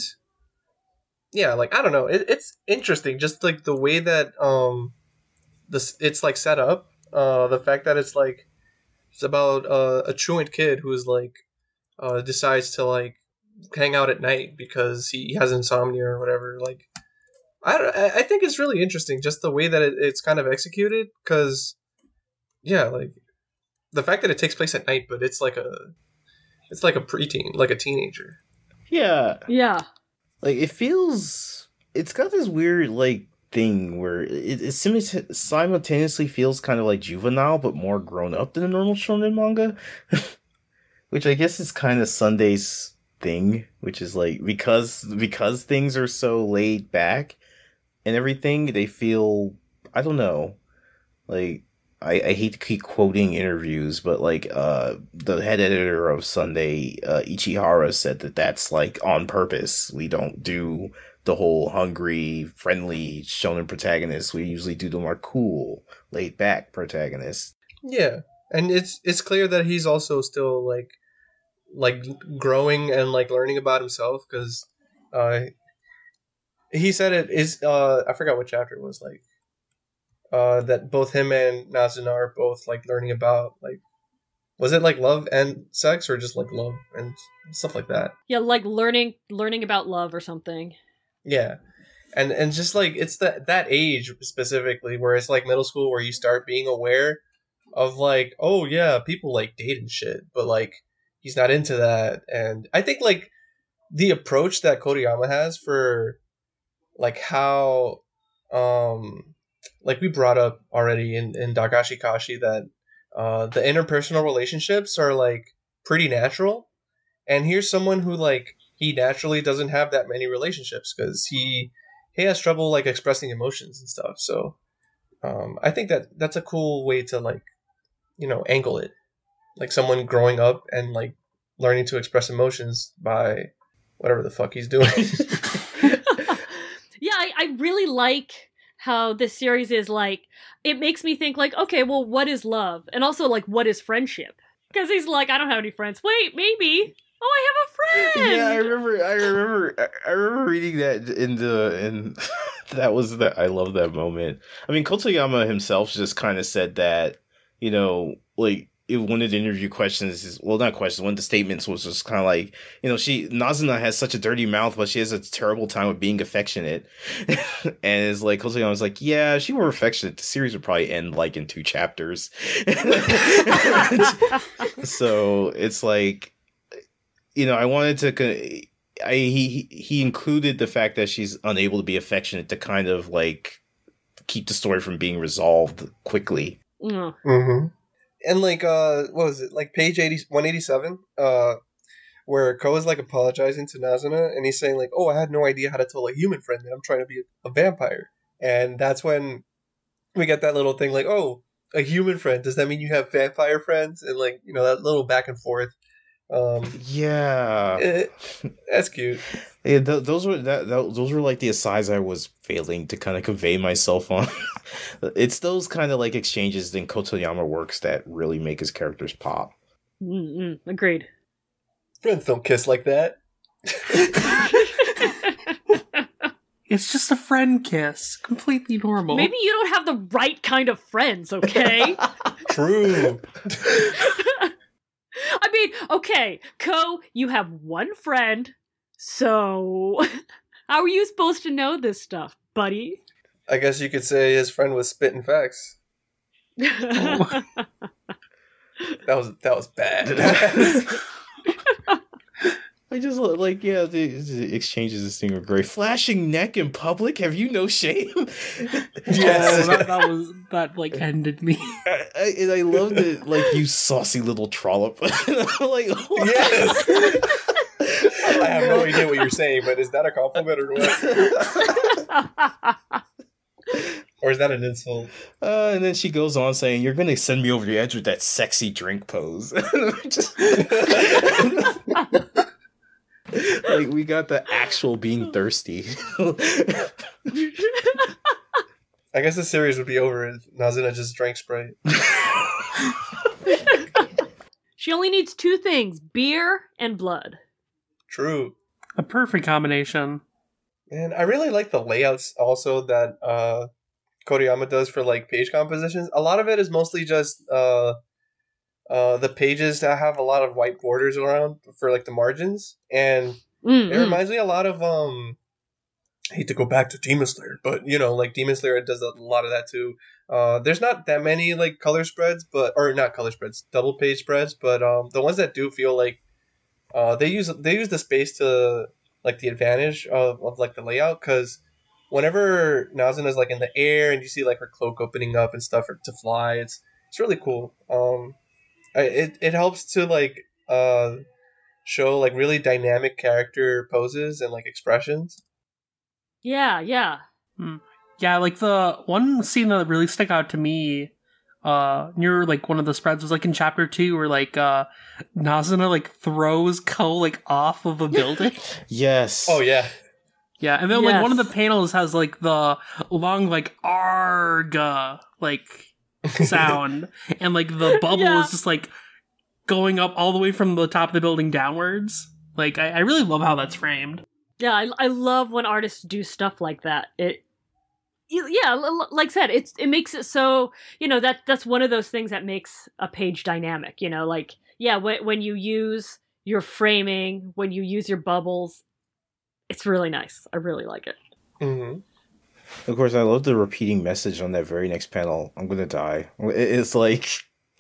yeah, like I don't know, it, it's interesting just like the way that um this it's like set up. Uh, the fact that it's like it's about uh, a truant kid who's like uh, decides to like hang out at night because he has insomnia or whatever. Like I don't, I I think it's really interesting just the way that it, it's kind of executed. Because yeah, like the fact that it takes place at night, but it's like a it's like a preteen, like a teenager. Yeah, Yeah. like it feels. It's got this weird like. Thing where it, it sim- simultaneously feels kind of like juvenile but more grown up than a normal shonen manga, which I guess is kind of Sunday's thing, which is like because because things are so laid back and everything, they feel I don't know, like I, I hate to keep quoting interviews, but like uh the head editor of Sunday, uh, Ichihara, said that that's like on purpose. We don't do the whole hungry, friendly shonen protagonist. We usually do the more cool, laid back protagonist. Yeah, and it's it's clear that he's also still like like growing and like learning about himself because uh, he said it is uh I forgot what chapter it was like uh that both him and Nazuna are both like learning about like was it like love and sex or just like love and stuff like that. Yeah, like learning learning about love or something. Yeah. And and just like it's that that age specifically where it's like middle school where you start being aware of like, oh yeah, people like date and shit, but like he's not into that. And I think like the approach that Koriyama has for like how um like we brought up already in, in Dagashi Kashi that uh the interpersonal relationships are like pretty natural. And here's someone who like he naturally doesn't have that many relationships because he he has trouble like expressing emotions and stuff. So um, I think that that's a cool way to like you know angle it, like someone growing up and like learning to express emotions by whatever the fuck he's doing. Yeah, I, I really like how this series is like, it makes me think like, okay, well, what is love? And also like, what is friendship? Because he's like, I don't have any friends. Wait, maybe. Oh, I have a friend. Yeah, I remember. I remember. I- I remember reading that in the and that was that. I love that moment. I mean, Kotoyama himself just kind of said that, you know, like if one of the interview questions is well, not questions. One of the statements was just kind of like, you know, she Nazuna has such a dirty mouth, but she has a terrible time with being affectionate. And it's like Kotoyama was like, yeah, if she were affectionate, the series would probably end like in two chapters. So it's like. You know, I wanted to. I he he included the fact that she's unable to be affectionate to kind of like keep the story from being resolved quickly. Mm. Mm-hmm. And like, uh, what was it? Like page eighty one eighty seven, uh, where Ko is like apologizing to Nazuna, and he's saying like, "Oh, I had no idea how to tell a human friend that I'm trying to be a vampire," and that's when we get that little thing like, "Oh, a human friend. Does that mean you have vampire friends?" And like, you know, that little back and forth. Um, yeah, it, that's cute. Yeah, th- those were that, that those were like the asides I was failing to kind of convey myself on. It's those kind of like exchanges in Kotoyama works that really make his characters pop. Mm-mm. Agreed. Friends don't kiss like that. It's just a friend kiss. Completely normal. Maybe you don't have the right kind of friends, okay? True. I mean, okay, Ko, you have one friend, so how are you supposed to know this stuff, buddy? I guess you could say his friend was spitting facts. Oh. That was that was bad. I just like yeah, the, the exchanges this thing are great. Flashing neck in public, have you no shame? Oh, Yes. that, that was that like ended me. I, I, and I loved it, like you saucy little trollop. I'm like, what? Yes. I have no idea what you're saying, but is that a compliment or what? Or is that an insult? Uh, and then she goes on saying, "You're gonna send me over the edge with that sexy drink pose." Just like we got the actual being thirsty. I guess the series would be over if Nazuna just drank Sprite. She only needs two things, beer and blood. True. A perfect combination. And I really like the layouts also that uh, Koriyama does for like page compositions. A lot of it is mostly just uh, uh, the pages that have a lot of white borders around for like the margins, and Mm-mm. it reminds me a lot of um. I hate to go back to Demon Slayer, but you know, like Demon Slayer does a lot of that too. Uh, there's not that many like color spreads, but or not color spreads, double page spreads, but um, the ones that do feel like uh, they use they use the space to like the advantage of, of like the layout, because whenever Nazuna is like in the air and you see like her cloak opening up and stuff for, to fly, it's it's really cool. Um, I, it it helps to like uh show like really dynamic character poses and like expressions. Yeah, yeah. Hmm. Yeah, like the one scene that really stuck out to me uh near like one of the spreads was like in chapter two where like uh Nazuna like throws Ko like off of a building. Yes. Oh yeah. Yeah, and then like one of the Yes. panels has like the long like arga like sound, and like the bubble Yeah. is just like going up all the way from the top of the building downwards. Like I, I really love how that's framed. Yeah, I, I love when artists do stuff like that. It, yeah, l- l- like I said, it's it makes it so, you know, that that's one of those things that makes a page dynamic. You know, like yeah, when when you use your framing, when you use your bubbles, it's really nice. I really like it. Mm-hmm. Of course, I love the repeating message on that very next panel. I'm gonna die. It- It's like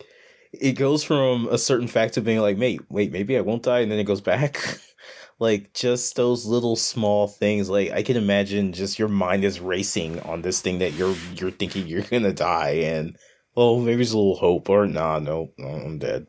it goes from a certain fact to being like, "Mate, wait, maybe I won't die," and then it goes back. Like just those little small things. Like I can imagine, just your mind is racing on this thing that you're you're thinking you're gonna die, and well, maybe there's a little hope, or nah, no, no, I'm dead.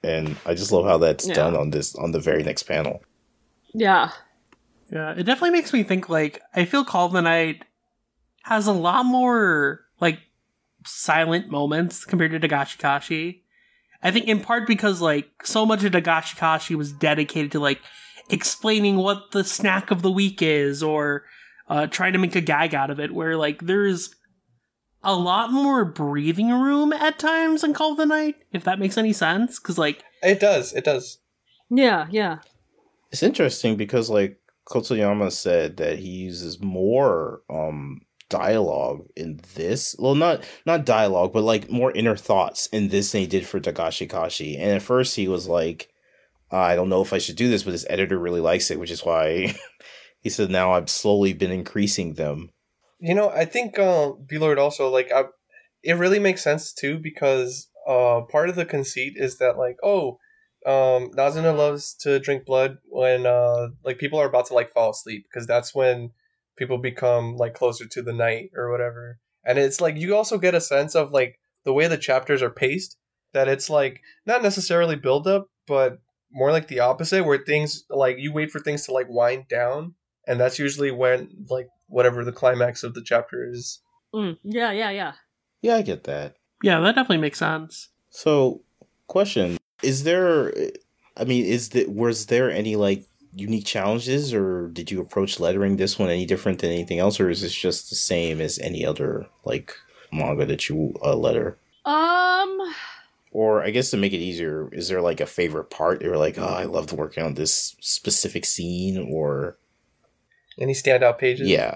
and I just love how that's Yeah. done on this on the very next panel. Yeah. Yeah, it definitely makes me think, like, I feel Call of the Night has a lot more, like, silent moments compared to Dagashi Kashi. I think in part because, like, so much of Dagashi Kashi was dedicated to, like, explaining what the snack of the week is, or uh, trying to make a gag out of it, where, like, there's a lot more breathing room at times in Call of the Night, if that makes any sense, because, like... It does, it does. Yeah, yeah. It's interesting because, like, Kotoyama said that he uses more um dialogue in this. Well, not not dialogue, but like more inner thoughts in this than he did for Dagashi Kashi. And at first he was like, I don't know if I should do this, but his editor really likes it, which is why he said now I've slowly been increasing them. You know, I think uh, V-Lord also, like, I, it really makes sense too, because uh, part of the conceit is that, like, oh, um, Nazuna loves to drink blood when uh, like people are about to like fall asleep, because that's when people become like closer to the night or whatever. And it's like you also get a sense of like the way the chapters are paced, that it's like not necessarily build up, but more like the opposite, where things like you wait for things to like wind down, and that's usually when like whatever the climax of the chapter is. Mm, yeah, yeah, yeah. Yeah, I get that. Yeah, that definitely makes sense. So, question: Is there? I mean, is that was there any like unique challenges, or did you approach lettering this one any different than anything else, or is this just the same as any other like manga that you uh, letter? Um, Or I guess to make it easier, is there like a favorite part? You're like, oh, I loved working on this specific scene, or Any standout pages? yeah,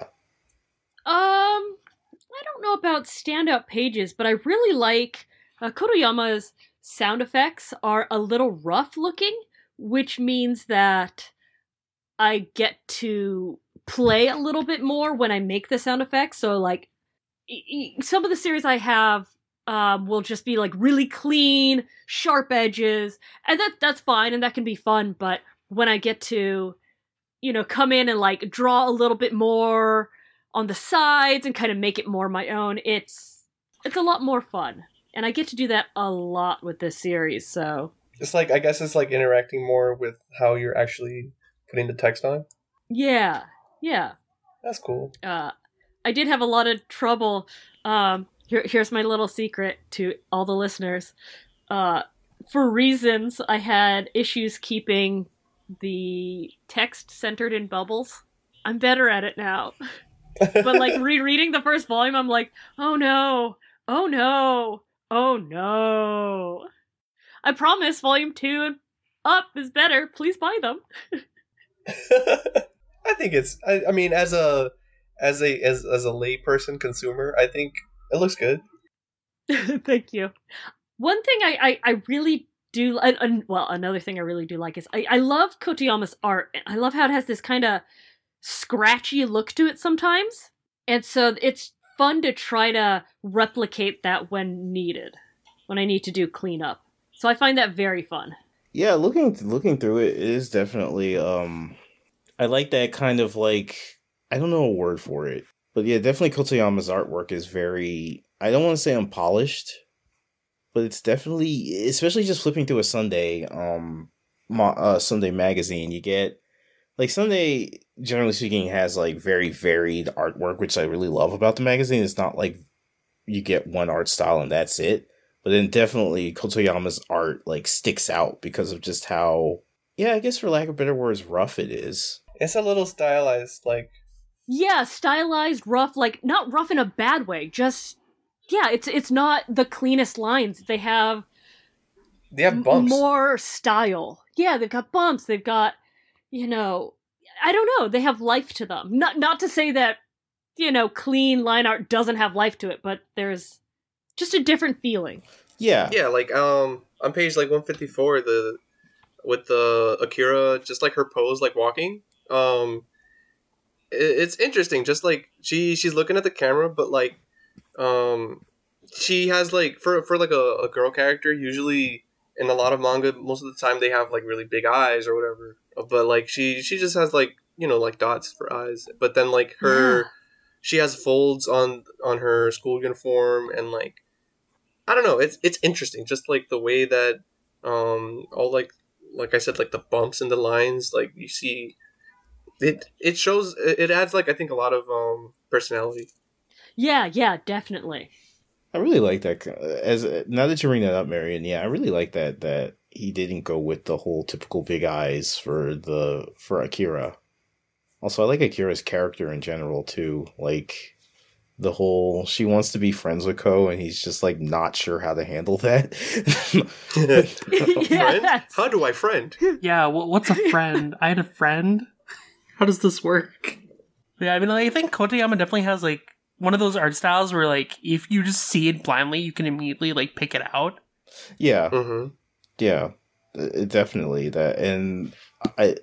um, I don't know about standout pages, but I really like uh, Kotoyama's sound effects are a little rough looking, which means that I get to play a little bit more when I make the sound effects. So, like, e- e- some of the series I have um, will just be like really clean, sharp edges, and that that's fine, and that can be fun. But when I get to, you know, come in and like draw a little bit more on the sides and kind of make it more my own, it's it's a lot more fun, and I get to do that a lot with this series. So It's like, I guess it's like interacting more with how you're actually putting the text on. yeah, yeah. That's cool. Uh, I did have a lot of trouble. Um, here, here's my little secret to all the listeners. Uh, for reasons, I had issues keeping the text centered in bubbles. I'm better at it now. But like rereading the first volume, I'm like, oh no, oh no, oh no. I promise volume two and up is better. Please buy them. I think it's. I, I mean, as a as a as as a layperson consumer, I think it looks good. Thank you. One thing I, I, I really do, and, and, well, another thing I really do like is I, I love Kotoyama's art. I love how it has this kind of scratchy look to it sometimes. And so it's fun to try to replicate that when needed, when I need to do cleanup. So I find that very fun. yeah. Looking looking through it, it is definitely. Um, I like that kind of like I don't know a word for it, but yeah, definitely Kotoyama's artwork is very. I don't want to say unpolished, but it's definitely, especially just flipping through a Sunday, um, ma- uh, Sunday magazine, you get, like, Sunday, generally speaking, has, like, very varied artwork, which I really love about the magazine. It's not like you get one art style and that's it, but then definitely Kotoyama's art, like, sticks out because of just how, yeah, I guess for lack of better words, rough it is. It's a little stylized, like. Yeah, stylized, rough, like, not rough in a bad way, just, yeah, it's it's not the cleanest lines. They have They have bumps. more style. Yeah, they've got bumps. They've got, you know, I don't know. They have life to them. Not not to say that, you know, clean line art doesn't have life to it, but there's just a different feeling. Yeah. Yeah, like um on page like one fifty-four, the with the Akira, just like her pose, like walking. Um, it, it's interesting. Just like she she's looking at the camera, but like um she has like for for like a, a girl character, usually in a lot of manga, most of the time they have like really big eyes or whatever. But like she she just has like, you know, like dots for eyes. But then like her Yeah. she has folds on on her school uniform, and like I don't know, it's it's interesting, just like the way that Um, all like like I said, like the bumps and the lines, like you see, it it shows it adds like I think a lot of um personality. Yeah, yeah, definitely. I really like that. As now that you bring that up, Marion, yeah, I really like that that he didn't go with the whole typical big eyes for the for Akira. Also, I like Akira's character in general too. Like the whole she wants to be friends with Ko, and he's just like not sure how to handle that. Friend? Yes. How do I friend? Yeah, wh- what's a friend? I had a friend. How does this work? Yeah, I mean, like, I think Kotayama definitely has like one of those art styles where like if you just see it blindly, you can immediately like pick it out. Yeah, Mm-hmm. yeah, uh, definitely that, and I.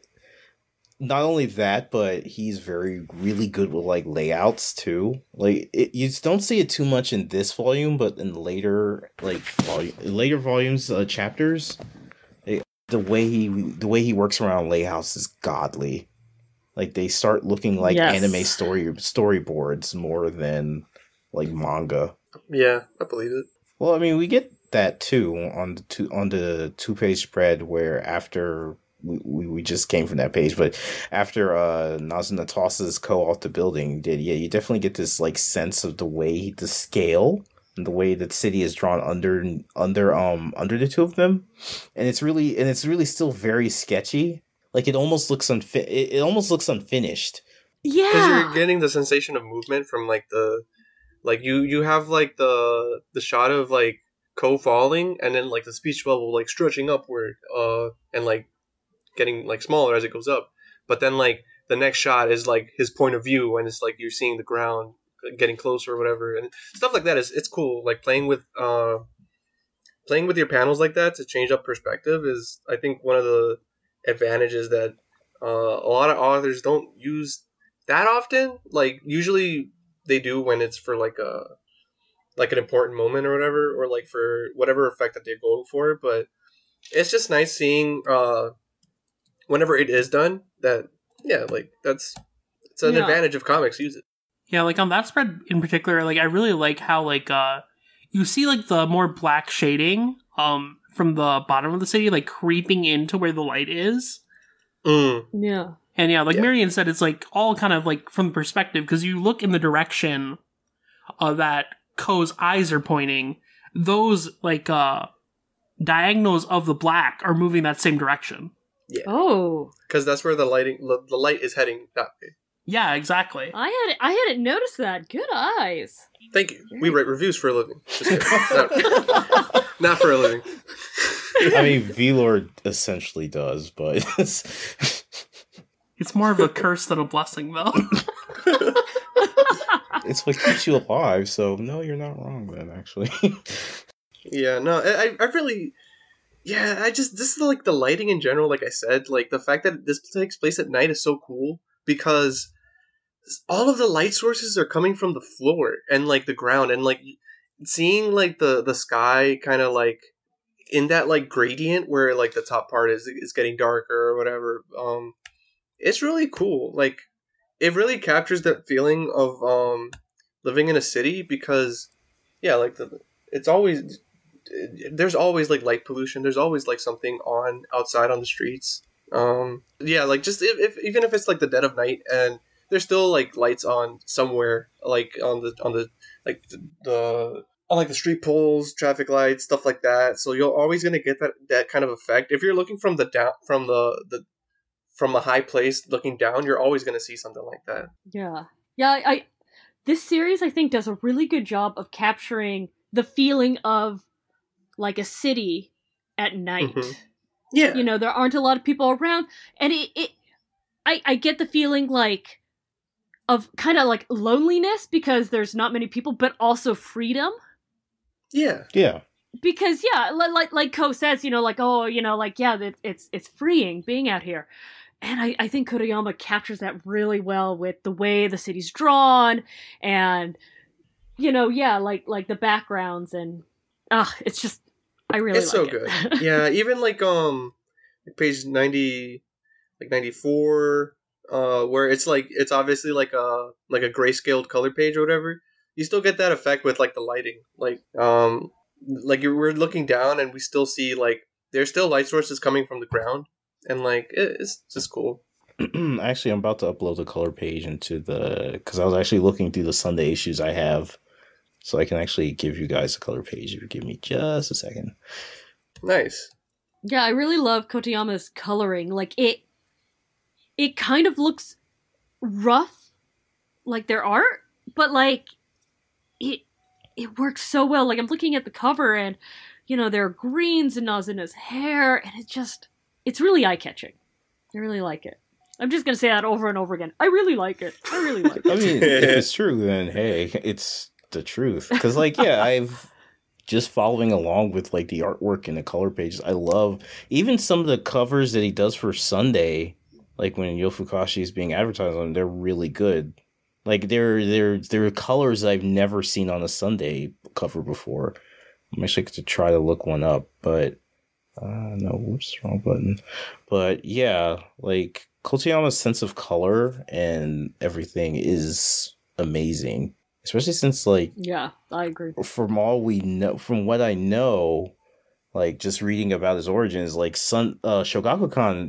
Not only that, but he's very really good with like layouts too. Like it, you don't see it too much in this volume, but in later like volume, later volumes, uh, chapters, it, the way he the way he works around layouts is godly. Like they start looking like Yes. anime story storyboards more than like manga. Yeah, I believe it. Well, I mean, we get that too on the two on the two page spread where after. We, we just came from that page, but after uh, Nazuna tosses Ko off the building, did yeah, you definitely get this like sense of the way the scale and the way that the city is drawn under under um under the two of them, and it's really and it's really still very sketchy. Like it almost looks unfi- it, it almost looks unfinished. Because Yeah. you're getting the sensation of movement from like the, like you you have like the the shot of like Ko falling, and then like the speech bubble like stretching upward, uh, and like getting like smaller as it goes up. But then like the next shot is like his point of view, and it's like you're seeing the ground getting closer or whatever, and stuff like that is it's cool. Like playing with uh playing with your panels like that to change up perspective is I think one of the advantages that uh, a lot of authors don't use that often. Like usually they do when it's for like a like an important moment or whatever, or like for whatever effect that they're going for. But it's just nice seeing uh whenever it is done that yeah, like that's it's an Yeah. advantage of comics. Use it. Yeah, like on that spread in particular, like I really like how like uh you see like the more black shading um from the bottom of the city like creeping into where the light is. Mm. Yeah. And yeah, like Yeah. Marion said, it's like all kind of like from the perspective because you look in the direction uh, that Ko's eyes are pointing. Those like uh diagonals of the black are moving that same direction. Yeah, Oh, because that's where the lighting the light is heading that way. Yeah, exactly. I had I hadn't noticed that. Good eyes. Thank you. We write reviews for a living. Just kidding. not, not for a living. I mean, V-Lord essentially does, but It's more of a curse than a blessing, though. it's what keeps you alive. So no, you're not wrong then. Actually, Yeah, no, I, I really, yeah, I just this is like the lighting in general. Like I said, like the fact that this takes place at night is so cool because all of the light sources are coming from the floor and like the ground, and like seeing like the the sky kind of like in that like gradient where like the top part is is getting darker or whatever. Um, it's really cool. Like it really captures that feeling of um living in a city because yeah, like the it's always there's always like light pollution. There's always like something on outside on the streets. Um, yeah, like just if, if even if it's like the dead of night and there's still like lights on somewhere, like on the on the like the, the on like the street poles, traffic lights, stuff like that. So you're always gonna get that that kind of effect. If you're looking from the down from the the from a high place looking down, you're always gonna see something like that. Yeah. Yeah, I, I this series I think does a really good job of capturing the feeling of like a city at night. Mhm. Yeah, You know, there aren't a lot of people around and it, it I I get the feeling like of kind of like loneliness because there's not many people, but also freedom. yeah, yeah. Because yeah, li- like like Ko says, you know, like oh, you know, like yeah, that it's it's freeing being out here, and I I think Kotoyama captures that really well with the way the city's drawn, and you know, yeah, like like the backgrounds and ah, it's just I really it's like so it. good. Yeah, even like um, like page ninety, like ninety four, uh, where it's like it's obviously like a like a grayscaled color page or whatever. You still get that effect with like the lighting, like um, like you we're looking down and we still see like there's still light sources coming from the ground, and like it, it's just cool. Actually, I'm about to upload the color page into the because I was actually looking through the Sunday issues I have, so I can actually give you guys the color page if you give me just a second. Nice. Yeah, I really love Kotayama's coloring. Like it, it kind of looks rough, like their art, but like it, it works so well. Like I'm looking at the cover, and you know there are greens in Nazuna's hair, and it just, it's really eye catching. I really like it. I'm just gonna say that over and over again. I really like it. I really like it. I mean, if it's true, then hey, it's the truth. Because like, yeah, I've just following along with like the artwork and the color pages. I love even some of the covers that he does for Sunday, like when Yofukashi is being advertised on. They're really good. Like they're they're they're colors I've never seen on a Sunday cover before. I'm actually going to try to look one up, but uh, no, whoops, wrong button. But yeah, like Kotayama's sense of color and everything is amazing. Especially since, like, yeah, I agree. From all we know, from what I know, like just reading about his origins, like Sun uh, Shogakukan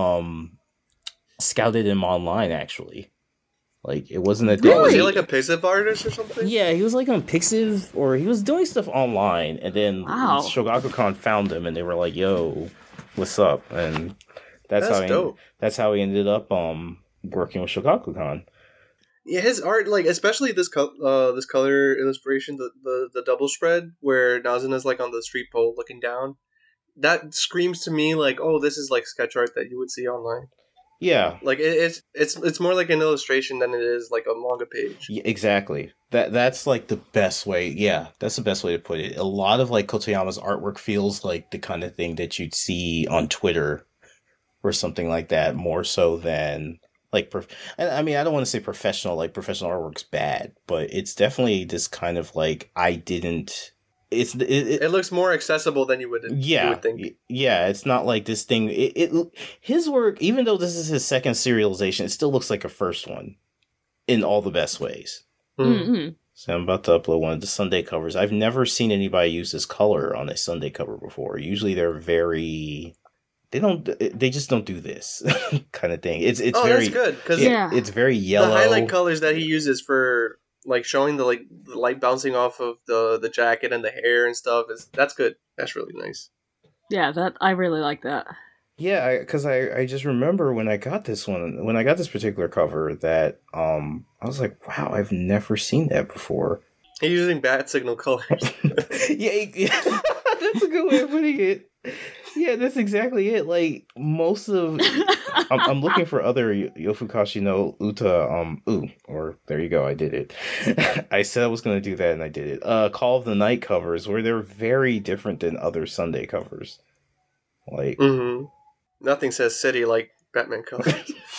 um scouted him online. Actually, like it wasn't a thing. Oh, was he like a Pixiv artist or something? Yeah, he was like on Pixiv, or he was doing stuff online, and then wow. Shogakukan found him, and they were like, "Yo, what's up?" And that's, that's how he, dope. That's how he ended up um working with Shogakukan. Yeah, his art, like especially this co- uh this color illustration, the, the the double spread where Nazuna's like on the street pole looking down, that screams to me like, oh, this is like sketch art that you would see online. Yeah, like it, it's it's it's more like an illustration than it is like a manga page. Yeah, exactly. That that's like the best way. Yeah, that's the best way to put it. A lot of like Kotayama's artwork feels like the kind of thing that you'd see on Twitter or something like that, more so than. Like, prof- I mean, I don't want to say professional, like, professional artwork's bad, but it's definitely this kind of, like, I didn't, it's, it, it, it looks more accessible than you would, yeah, you would think. Yeah, it's not like this thing, it, it, his work, even though this is his second serialization, it still looks like a first one in all the best ways. Mm-hmm. So I'm about to upload one of the Sunday covers. I've never seen anybody use this color on a Sunday cover before. Usually they're very... They don't. They just don't do this kind of thing. It's it's oh, very that's good because yeah. it's very yellow. The highlight colors that he uses for like showing the like the light bouncing off of the the jacket and the hair and stuff is that's good. That's really nice. Yeah, that I really like that. Yeah, because I, I I just remember when I got this one, when I got this particular cover, that um I was like, wow, I've never seen that before. He's using bat signal colors. yeah, yeah, that's a good way of putting it. Yeah, that's exactly it. Like most of, I'm, I'm looking for other Yofukashi no Uta. Um, ooh, or there you go. I did it. I said I was gonna do that, and I did it. Uh, Call of the Night covers, where they're very different than other Sunday covers. Like, mm-hmm. Nothing says city like Batman colors.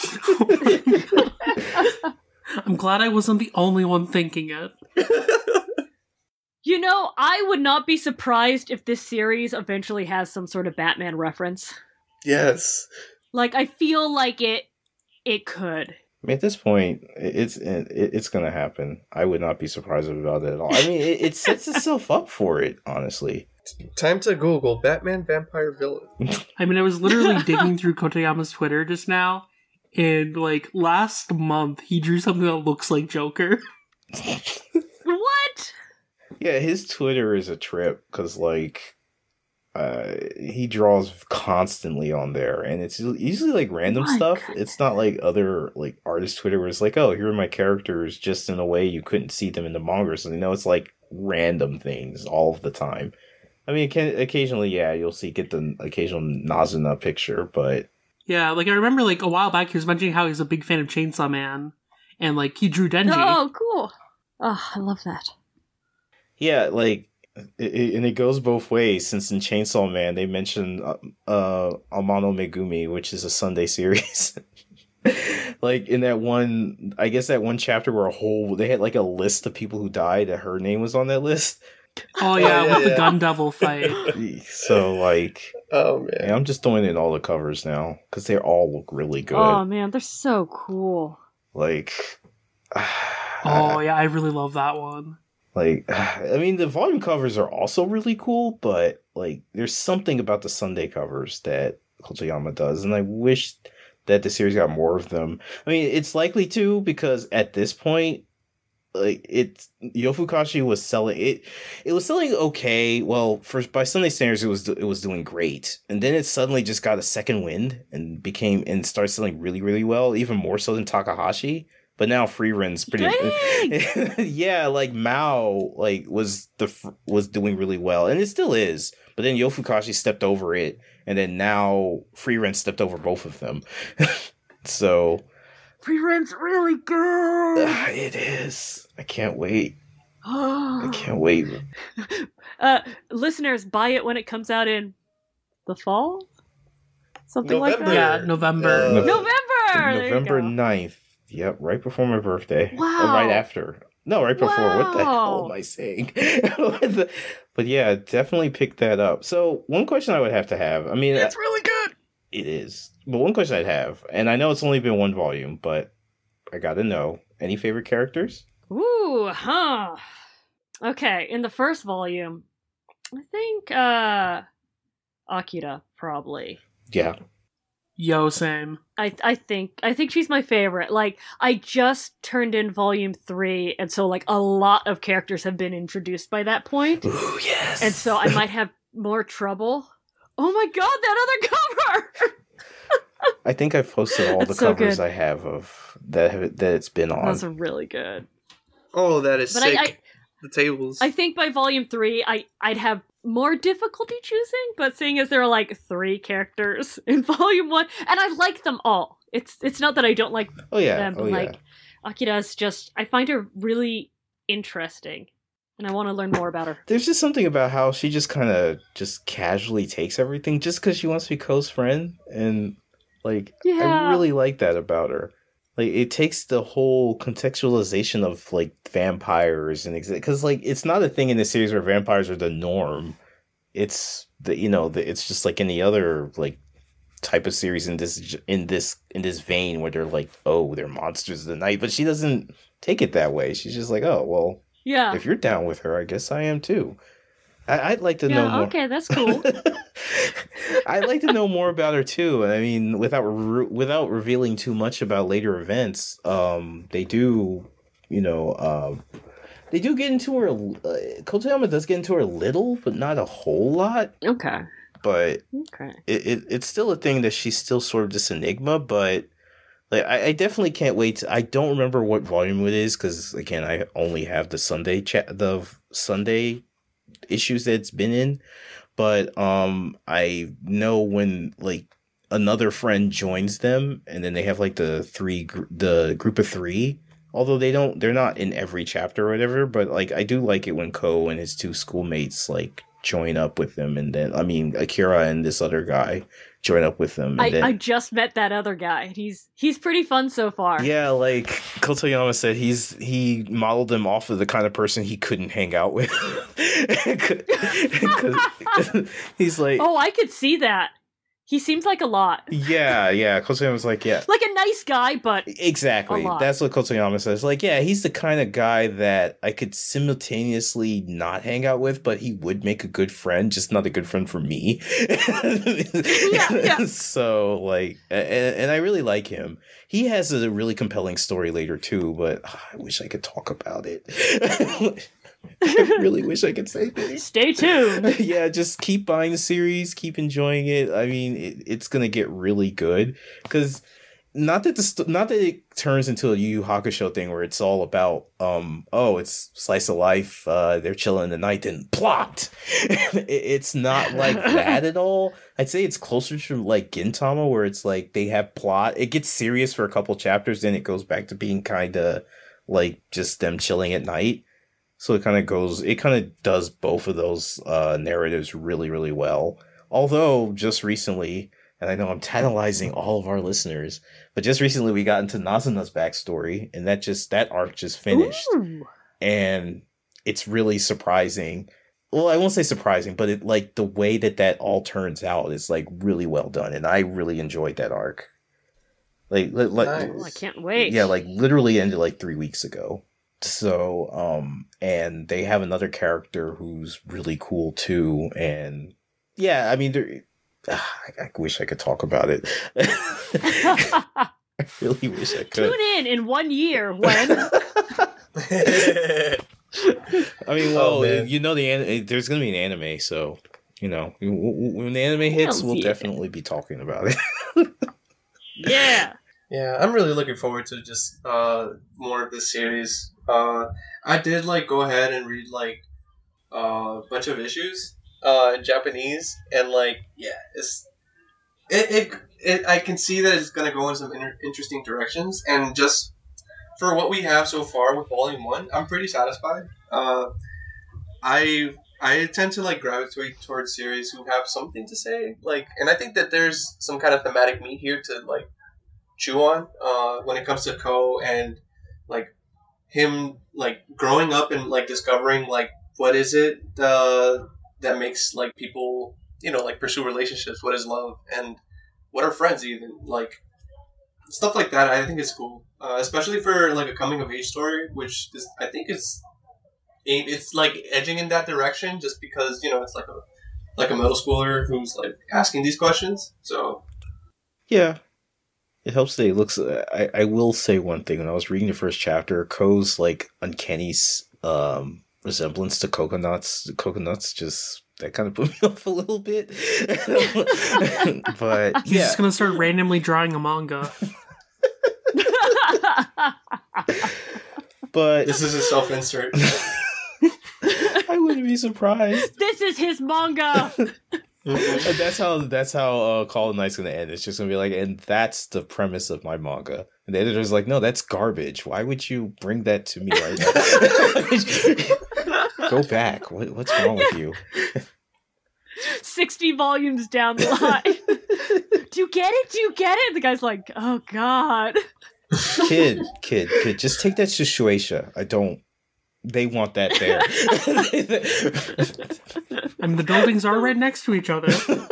I'm glad I wasn't the only one thinking it. You know, I would not be surprised if this series eventually has some sort of Batman reference. Yes. Like, I feel like it it could. I mean, at this point, it's it, it's gonna happen. I would not be surprised about it at all. I mean, it, it sets itself up for it, honestly. Time to Google Batman vampire villain. I mean, I was literally digging through Kotayama's Twitter just now, and like last month, he drew something that looks like Joker. What? Yeah, his Twitter is a trip because, like, uh, he draws constantly on there, and it's usually like random My stuff. goodness. It's not like other like artist Twitter where it's like, oh, here are my characters, just in a way you couldn't see them in the manga. So you know, it's like random things all of the time. I mean, can, occasionally, yeah, you'll see get the occasional Nazuna picture, but Yeah, like I remember like a while back he was mentioning how he's a big fan of Chainsaw Man, and like he drew Denji. Oh, cool. Oh, I love that. yeah, like, it, it- and it goes both ways. Since in Chainsaw Man they mentioned uh, uh, Amano Megumi, which is a Sunday series. Like in that one, I guess that one chapter where a whole they had like a list of people who died, that her name was on that list. Oh yeah, Oh, yeah, with the yeah. Gun Devil fight. So like, Oh man. yeah, I'm just throwing in all the covers now because they all look really good. Oh man, they're so cool. Like, Oh yeah, I really love that one. like I mean, the volume covers are also really cool, but like there's something about the Sunday covers that Kotoyama does, and I wish that the series got more of them. I mean, it's likely to, because at this point, like it's Yofukashi was selling it. It was selling okay. Well, first by Sunday standards, it was it was doing great, and then it suddenly just got a second wind and became and started selling really really well, even more so than Takahashi. But now Freeren's pretty. Yeah, like Mao like was the was doing really well, and it still is. But then Yofukashi stepped over it, and then now Freeren stepped over both of them. So. Freeren's really good. Uh, it is. I can't wait. I can't wait. Uh, listeners, buy it when it comes out in the fall? Something November. like that? Yeah, November. Uh, November! There you November go. ninth. Yep, right before my birthday. Wow. Oh, right after. No, right before. What the hell Wow. am I saying? But yeah, definitely pick that up. So, one question I would have to have. I mean, It's really good. it is. But one question I'd have, and I know it's only been one volume, but I gotta know. Any favorite characters? Ooh, huh. Okay, in the first volume, I think, uh, Akira, probably. Yeah. Yo, same. I I think I think she's my favorite. Like, I just turned in volume three, and so like a lot of characters have been introduced by that point. Ooh, yes. And so I might have more trouble. Oh my god, that other cover! I think I've posted all the That's so covers good. I have of that have, that it's been on. Those are really good. Oh, that is But sick. I, I the tables. I think by volume three, I I'd have more difficulty choosing. But seeing as there are like three characters in volume one, and I like them all. It's it's not that I don't like Oh yeah. them, but oh like yeah. Akira's just I find her really interesting, and I want to learn more about her. There's just something about how she just kind of just casually takes everything just because she wants to be Ko's friend, and like Yeah. I really like that about her. Like it takes the whole contextualization of like vampires and because like it's not a thing in the series where vampires are the norm. It's the you know the, it's just like any other like type of series in this in this in this vein where they're like, oh, they're monsters of the night, but she doesn't take it that way. She's just like, oh well, Yeah. if you're down with her, I guess I am too. I, I'd like to know Yeah. more. Okay, that's cool. I'd like to know more about her too. I mean, without re- without revealing too much about later events, um, they do, you know, um, they do get into her. Uh, Kotoyama does get into her a little, but not a whole lot. Okay. But Okay. it, it it's still a thing that she's still sort of this enigma. But like, I, I definitely can't wait. To, I don't remember what volume it is because again, I only have the Sunday chat, the Sunday issues that it's been in. But um, I know when like another friend joins them, and then they have like the three, gr- the group of three. Although they don't, they're not in every chapter or whatever. But like, I do like it when Ko and his two schoolmates like join up with them, and then I mean Akira and this other guy join up with them. And I, then, I just met that other guy. He's he's pretty fun so far. yeah, like Kotoyama said, he's he modeled him off of the kind of person he couldn't hang out with. 'Cause he's like, Oh, I could see that. He seems like a lot. yeah, yeah. Kotoyama's like, yeah, Like a nice guy, but exactly. A lot. That's what Kotoyama says. Like, yeah, he's the kind of guy that I could simultaneously not hang out with, but he would make a good friend, just not a good friend for me. Yeah, yeah. So, like, and, and I really like him. He has a really compelling story later, too, but ah, I wish I could talk about it. I really wish I could say things. stay tuned. Yeah, just keep buying the series, keep enjoying it. I mean, it, it's gonna get really good because not that the st- not that it turns into a Yu Yu Hakusho thing where it's all about um oh it's slice of life, uh they're chilling in the night and plot. It- it's not like that at all. I'd say it's closer to like Gintama where it's like they have plot. It gets serious for a couple chapters, then it goes back to being kind of like just them chilling at night. So it kind of goes, it kind of does both of those uh, narratives really, really well. Although just recently, and I know I'm tantalizing all of our listeners, but just recently we got into Nazuna's backstory, and that just that arc just finished, Ooh. and it's really surprising. Well, I won't say surprising, but it like the way that that all turns out is like really well done, and I really enjoyed that arc. Like, like, like Oh, I can't wait. yeah, like literally ended like three weeks ago. So, um, and they have another character who's really cool too, and yeah, I mean, there, I, I wish I could talk about it. I really wish I could. Tune in in one year when. I mean, well, Oh, man. you know, the an- there's going to be an anime, so you know, w- w- when the anime hits, I'll we'll see it. definitely be talking about it. Yeah. Yeah, I'm really looking forward to just uh, more of this series. Uh, I did like go ahead and read like a bunch of issues uh, in Japanese, and like yeah, it's it, it, it I can see that it's gonna go in some inter- interesting directions, and just for what we have so far with Volume One, I'm pretty satisfied. Uh, I I tend to like gravitate towards series who have something to say, like, and I think that there's some kind of thematic meat here to like chew on uh, when it comes to Ko and like him like growing up and like discovering like what is it uh, that makes like people you know like pursue relationships, what is love, and what are friends, even like stuff like that. I think it's cool, uh, especially for like a coming of age story, which is I think it's it's like edging in that direction just because you know it's like a like a middle schooler who's like asking these questions. So Yeah. It helps that it looks. I, I will say one thing. When I was reading the first chapter, Ko's like uncanny um, resemblance to coconuts, coconuts just that kind of put me off a little bit. But He's yeah, just gonna start randomly drawing a manga. but this is a self-insert. I wouldn't be surprised. This is his manga. And that's how that's how uh, Call of the Night's gonna end. It's just gonna be like, and that's the premise of my manga. And the editor's like, no, that's garbage. Why would you bring that to me right now? Go back. What, what's wrong with you? sixty volumes down the line. Do you get it? Do you get it? The guy's like, oh god. Kid, kid, kid, just take that to Shueisha. I don't. They want that there. I mean, the buildings are right next to each other.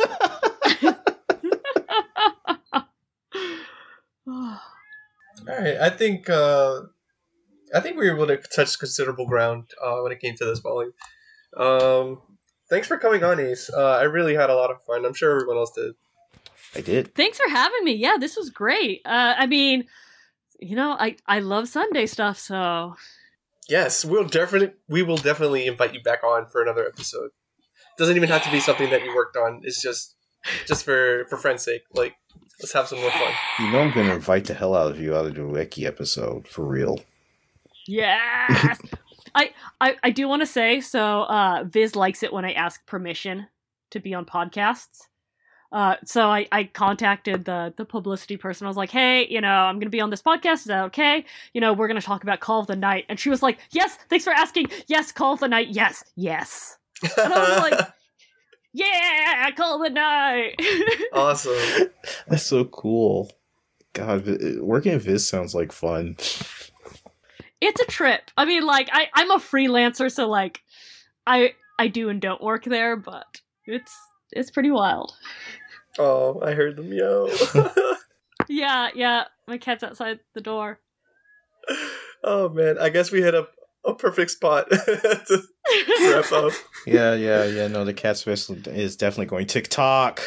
All right, I think uh, I think we were able to touch considerable ground uh, when it came to this volume. Um, thanks for coming on, Ace. Uh, I really had a lot of fun. I'm sure everyone else did. I did. Thanks for having me. Yeah, this was great. Uh, I mean, you know, I, I love Sunday stuff, so... Yes, we'll definitely we will definitely invite you back on for another episode. Doesn't even have to be something that you worked on. It's just just for for friend's sake. Like, let's have some more fun. You know I'm gonna invite the hell out of you out of the Wiki episode for real. Yes! I, I, I do want to say, so uh, Viz likes it when I ask permission to be on podcasts. Uh, so I, I contacted the, the publicity person. I was like, hey, you know, I'm going to be on this podcast. Is that okay? You know, we're going to talk about Call of the Night. And she was like, yes, thanks for asking. Yes, Call of the Night. Yes, yes. And I was like, yeah, Call of the Night. Awesome. That's so cool. God, working at Viz sounds like fun. It's a trip. I mean, like, I, I'm a freelancer, so, like, I I do and don't work there, but it's it's pretty wild. Oh, I heard them meow. Yeah, yeah, my cat's outside the door. Oh, man. I guess we hit a, a perfect spot to wrap up. Yeah, yeah, yeah. No, the cat special is definitely going TikTok.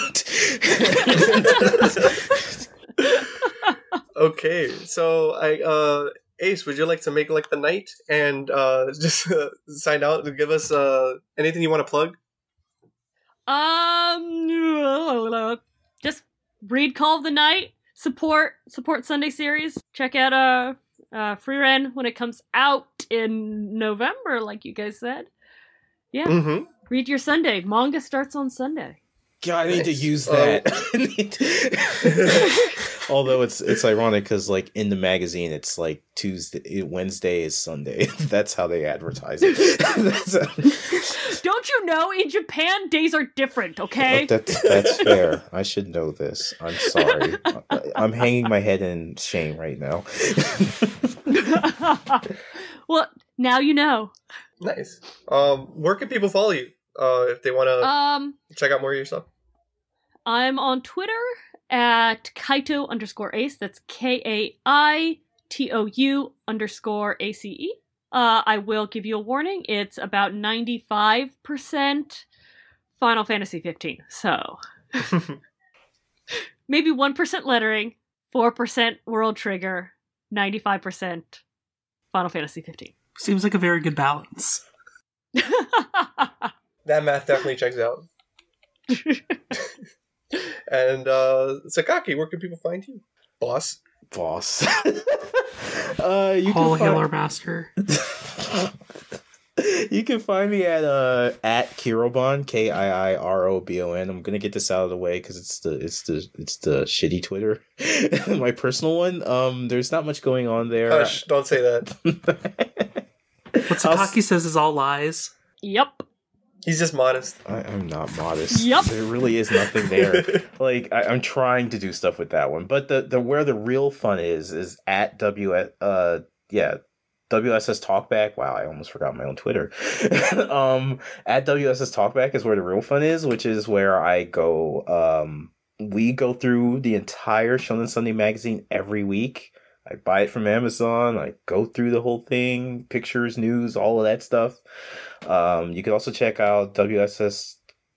Okay, so I uh Ace, would you like to make like the night and uh just uh, sign out and give us uh anything you want to plug? Um, just read Call of the Night. Support support Sunday series. Check out uh, uh Frieren when it comes out in November, like you guys said. Yeah, Mm-hmm. read your Sunday. Manga starts on Sunday. God, I need to Nice. use Oh. that. Although it's it's ironic because like in the magazine it's like Tuesday, Wednesday is Sunday. That's how they advertise it. That's how- Don't you know? In Japan, days are different. Okay. Oh, that's that's fair. I should know this. I'm sorry. I- I'm hanging my head in shame right now. Well, now you know. Nice. Um, where can people follow you? Uh, if they want to Um, check out more of your stuff. I'm on Twitter at Kaito underscore Ace. That's K A I T O U underscore A C E. Uh, I will give you a warning. It's about ninety-five percent Final Fantasy fifteen. So maybe one percent lettering, four percent World Trigger, ninety-five percent Final Fantasy fifteen. Seems like a very good balance. That math definitely checks out. And uh, Sakaki, where can people find you, boss? Boss. uh, you Paul can Hiller find... Master. You can find me at uh at Kirobon, K I I R O B O N. I'm gonna get this out of the way because it's the it's the it's the shitty Twitter, my personal one. Um, there's not much going on there. Hush! Don't say that. What Sakaki says is all lies. Yep. He's just modest. I, I'm not modest. Yep. There really is nothing there. Like I, I'm trying to do stuff with that one, but the the where the real fun is is at W uh yeah. W S S Talkback. Wow, I almost forgot my own Twitter. um, at W S S Talkback is where the real fun is, which is where I go. Um, we go through the entire Shonen Sunday magazine every week. I buy it from Amazon. I go through the whole thing, pictures, news, all of that stuff. Um, you can also check out W S S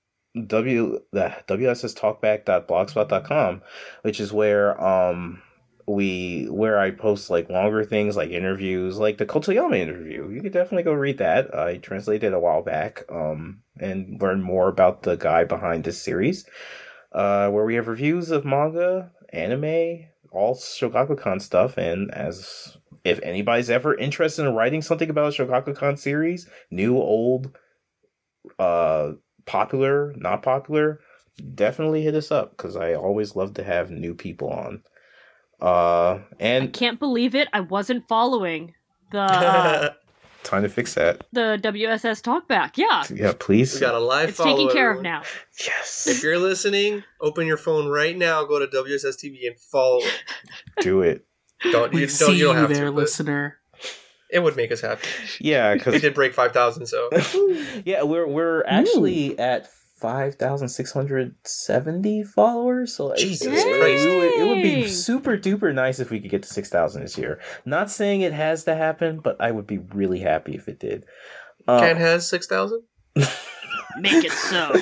W the W S S Talkback dot blogspot dot com, which is where um. we where I post like longer things like interviews, like the Kotoyama interview. You could definitely go read that. I translated it a while back, um, and learn more about the guy behind this series. Uh, where we have reviews of manga, anime, all Shogakukan stuff, and as if anybody's ever interested in writing something about a Shogakukan series, new, old, uh, popular, not popular, definitely hit us up because I always love to have new people on. Uh, and I can't believe it. I wasn't following the uh, time to fix that. the W S S Talkback. Yeah, Yeah, please. We got a live it's follow. taken care everyone. of now. Yes. If you're listening, open your phone right now. Go to W S S T V and follow it. Do it. Don't We you see don't you don't you have there, to. but listener. It would make us happy. Yeah, It because did break five thousand, so yeah, we're we're actually at five thousand six hundred seventy followers. So it's- Jesus it, Christ. it would, it would be Dang. super duper nice if we could get to six thousand this year. Not saying it has to happen, but I would be really happy if it did. Uh, Ken has six thousand. Make it so.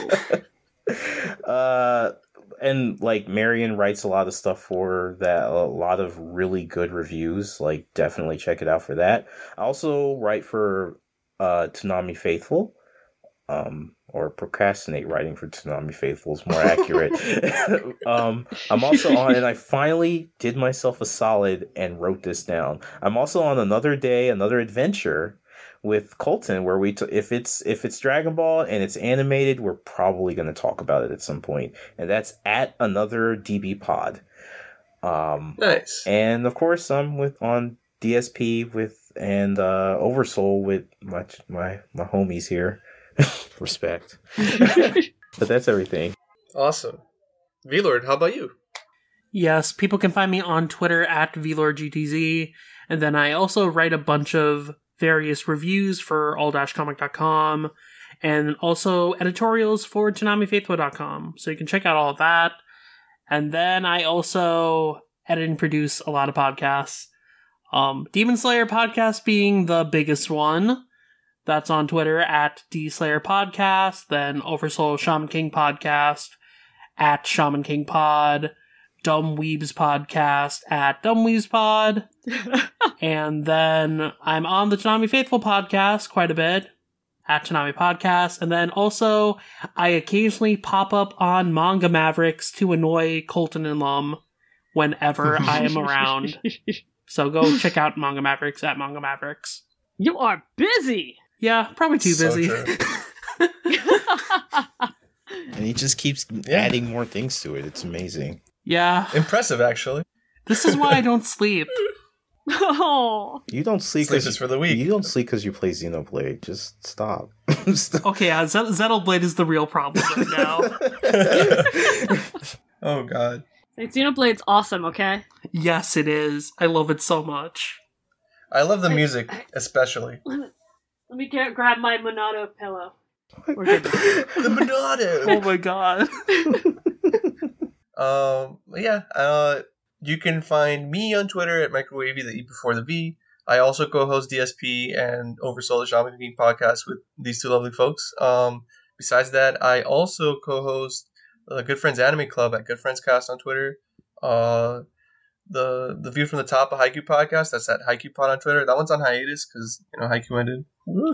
uh, and like Marion writes a lot of stuff for that, a lot of really good reviews. Like, definitely check it out for that. I also write for uh Toonami Faithful. Um, or procrastinate writing for Toonami Faithful is more accurate. um, I'm also on, and I finally did myself a solid and wrote this down. I'm also on Another Day, Another Adventure with Colton, where we, t- if it's if it's Dragon Ball and it's animated, we're probably going to talk about it at some point, and that's at Another D B Pod. Um, Nice. and of course, I'm with on D S P with and uh, Oversoul with my my my homies here. Respect. But that's everything. Awesome. V-Lord, how about you? Yes, people can find me on Twitter at V Lord G T Z, and then I also write a bunch of various reviews for all dash comic dot com, and also editorials for Toonami Faithful dot com, so you can check out all of that. And then I also edit and produce a lot of podcasts. Um, Demon Slayer podcast being the biggest one. That's on Twitter at D Slayer Podcast, then Oversoul Shaman King Podcast at Shaman King Pod, Dumb Weebs Podcast at Dumb Weebs Pod, and then I'm on the Toonami Faithful Podcast quite a bit at Toonami Podcast, and then also I occasionally pop up on Manga Mavericks to annoy Colton and Lum whenever I am around. So go check out Manga Mavericks at Manga Mavericks. You are busy. Yeah, probably too So busy. true. And he just keeps Yeah. adding more things to it. It's amazing. Yeah, Impressive, actually. this is why I don't sleep. Oh, You don't sleep Sleep because is for the weak. You don't sleep because you play Xenoblade. Just stop. Stop. Okay, yeah, Z- Xenoblade is the real problem right now. Oh, God. Xenoblade's awesome. Okay. Yes, it is. I love it so much. I love the music, especially. Let me get, grab my Monado pillow. We're good. The Monado! Oh my god. Um, yeah, uh, you can find me on Twitter at Microwavy, the E before the V. I also co-host D S P and Oversoul the Shaman King podcast with these two lovely folks. Um, besides that, I also co-host the Good Friends Anime Club at Good Friends Cast on Twitter. Uh, the the View from the Top, a Haikyuu podcast, that's at Haikyuu Pod on Twitter. That one's on hiatus because, you know, Haikyuu ended.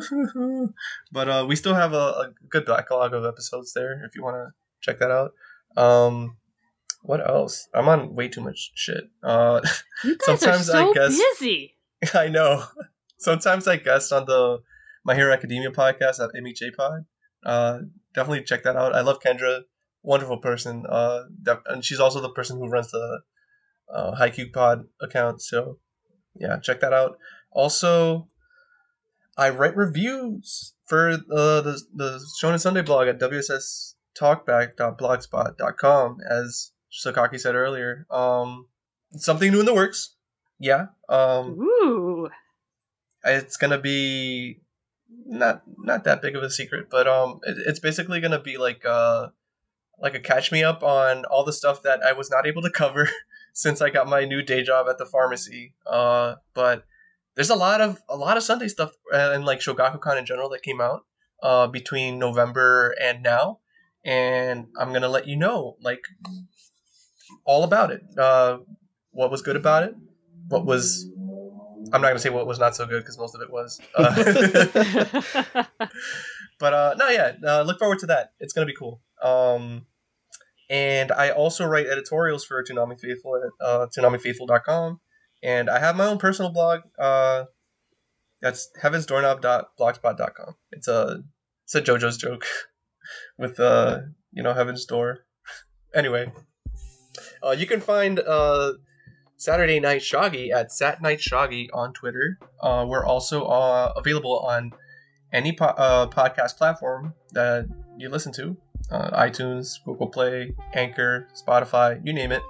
But uh, we still have a, a good backlog of episodes there if you want to check that out. Um, what else? I'm on way too much shit. Uh, You guys sometimes are so I guess busy. I know. Sometimes I guest on the My Hero Academia podcast at M H A Pod. Uh, definitely check that out. I love Kendra, wonderful person. Uh, def- and she's also the person who runs the uh, Haikyuu Pod account. So yeah, check that out. Also, I write reviews for uh, the the Shonen Sunday blog at w s s talkback dot blogspot dot com, as Sakaki said earlier. Um, something new in the works. Yeah. Um, Ooh. it's gonna be not not that big of a secret, but um, it, it's basically gonna be like uh, like a catch me up on all the stuff that I was not able to cover since I got my new day job at the pharmacy. Uh, but there's a lot of a lot of Sunday stuff uh, and like Shogakukan in general that came out uh between November and now, and I'm gonna let you know like all about it. Uh, what was good about it? What was I'm not gonna say what was not so good because most of it was. Uh, but uh, no, yeah, uh, look forward to that. It's gonna be cool. Um, and I also write editorials for Toonami Faithful at uh, toonami faithful dot com, and I have my own personal blog. Uh, that's heavens doorknob dot blogspot dot com. It's a it's a JoJo's joke with uh you know Heaven's Door. Anyway, uh, you can find uh. Saturday Night Shoggy at Sat Night Shoggy on Twitter. Uh, we're also uh, available on any po- uh, podcast platform that you listen to. Uh, iTunes, Google Play, Anchor, Spotify, you name it.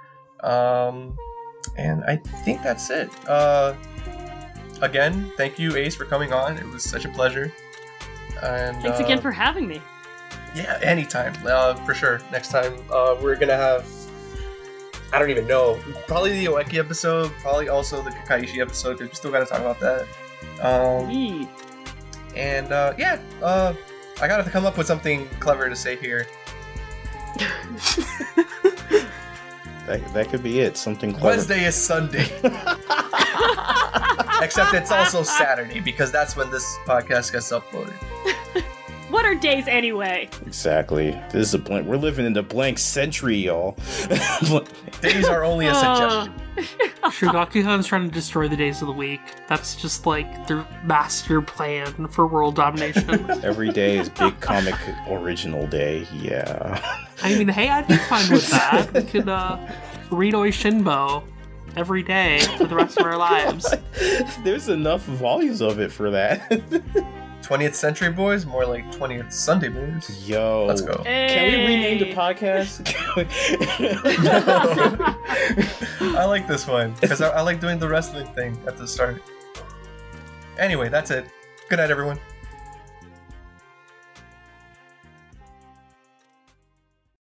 Um, and I think that's it. Uh, again, thank you, Ace, for coming on. It was such a pleasure. And Thanks uh, again for having me. Yeah, anytime. Uh, for sure. Next time uh, we're going to have... I don't even know. Probably the Oeki episode. Probably also the Kakaishi episode, because we still got to talk about that. Um, Eee. and uh, yeah, uh, I got to come up with something clever to say here. That, that could be it. Something clever. Wednesday is Sunday. Except it's also Saturday, because that's when this podcast gets uploaded. What are days anyway? Exactly. This is a blank. We're living in the blank century, y'all. Days are only a suggestion. Shogakukan's trying to destroy the days of the week. That's just like their master plan for world domination. Every day is big comic original day. Yeah. I mean, hey, I'd be fine with that. We could uh, read Oishinbo every day for the rest of our lives. There's enough volumes of it for that. twentieth Century Boys, more like twentieth Sunday Boys. Yo. Let's go. Can we rename the Hey. podcast? I like this one because I, I like doing the wrestling thing at the start. Anyway, that's it. Good night, everyone.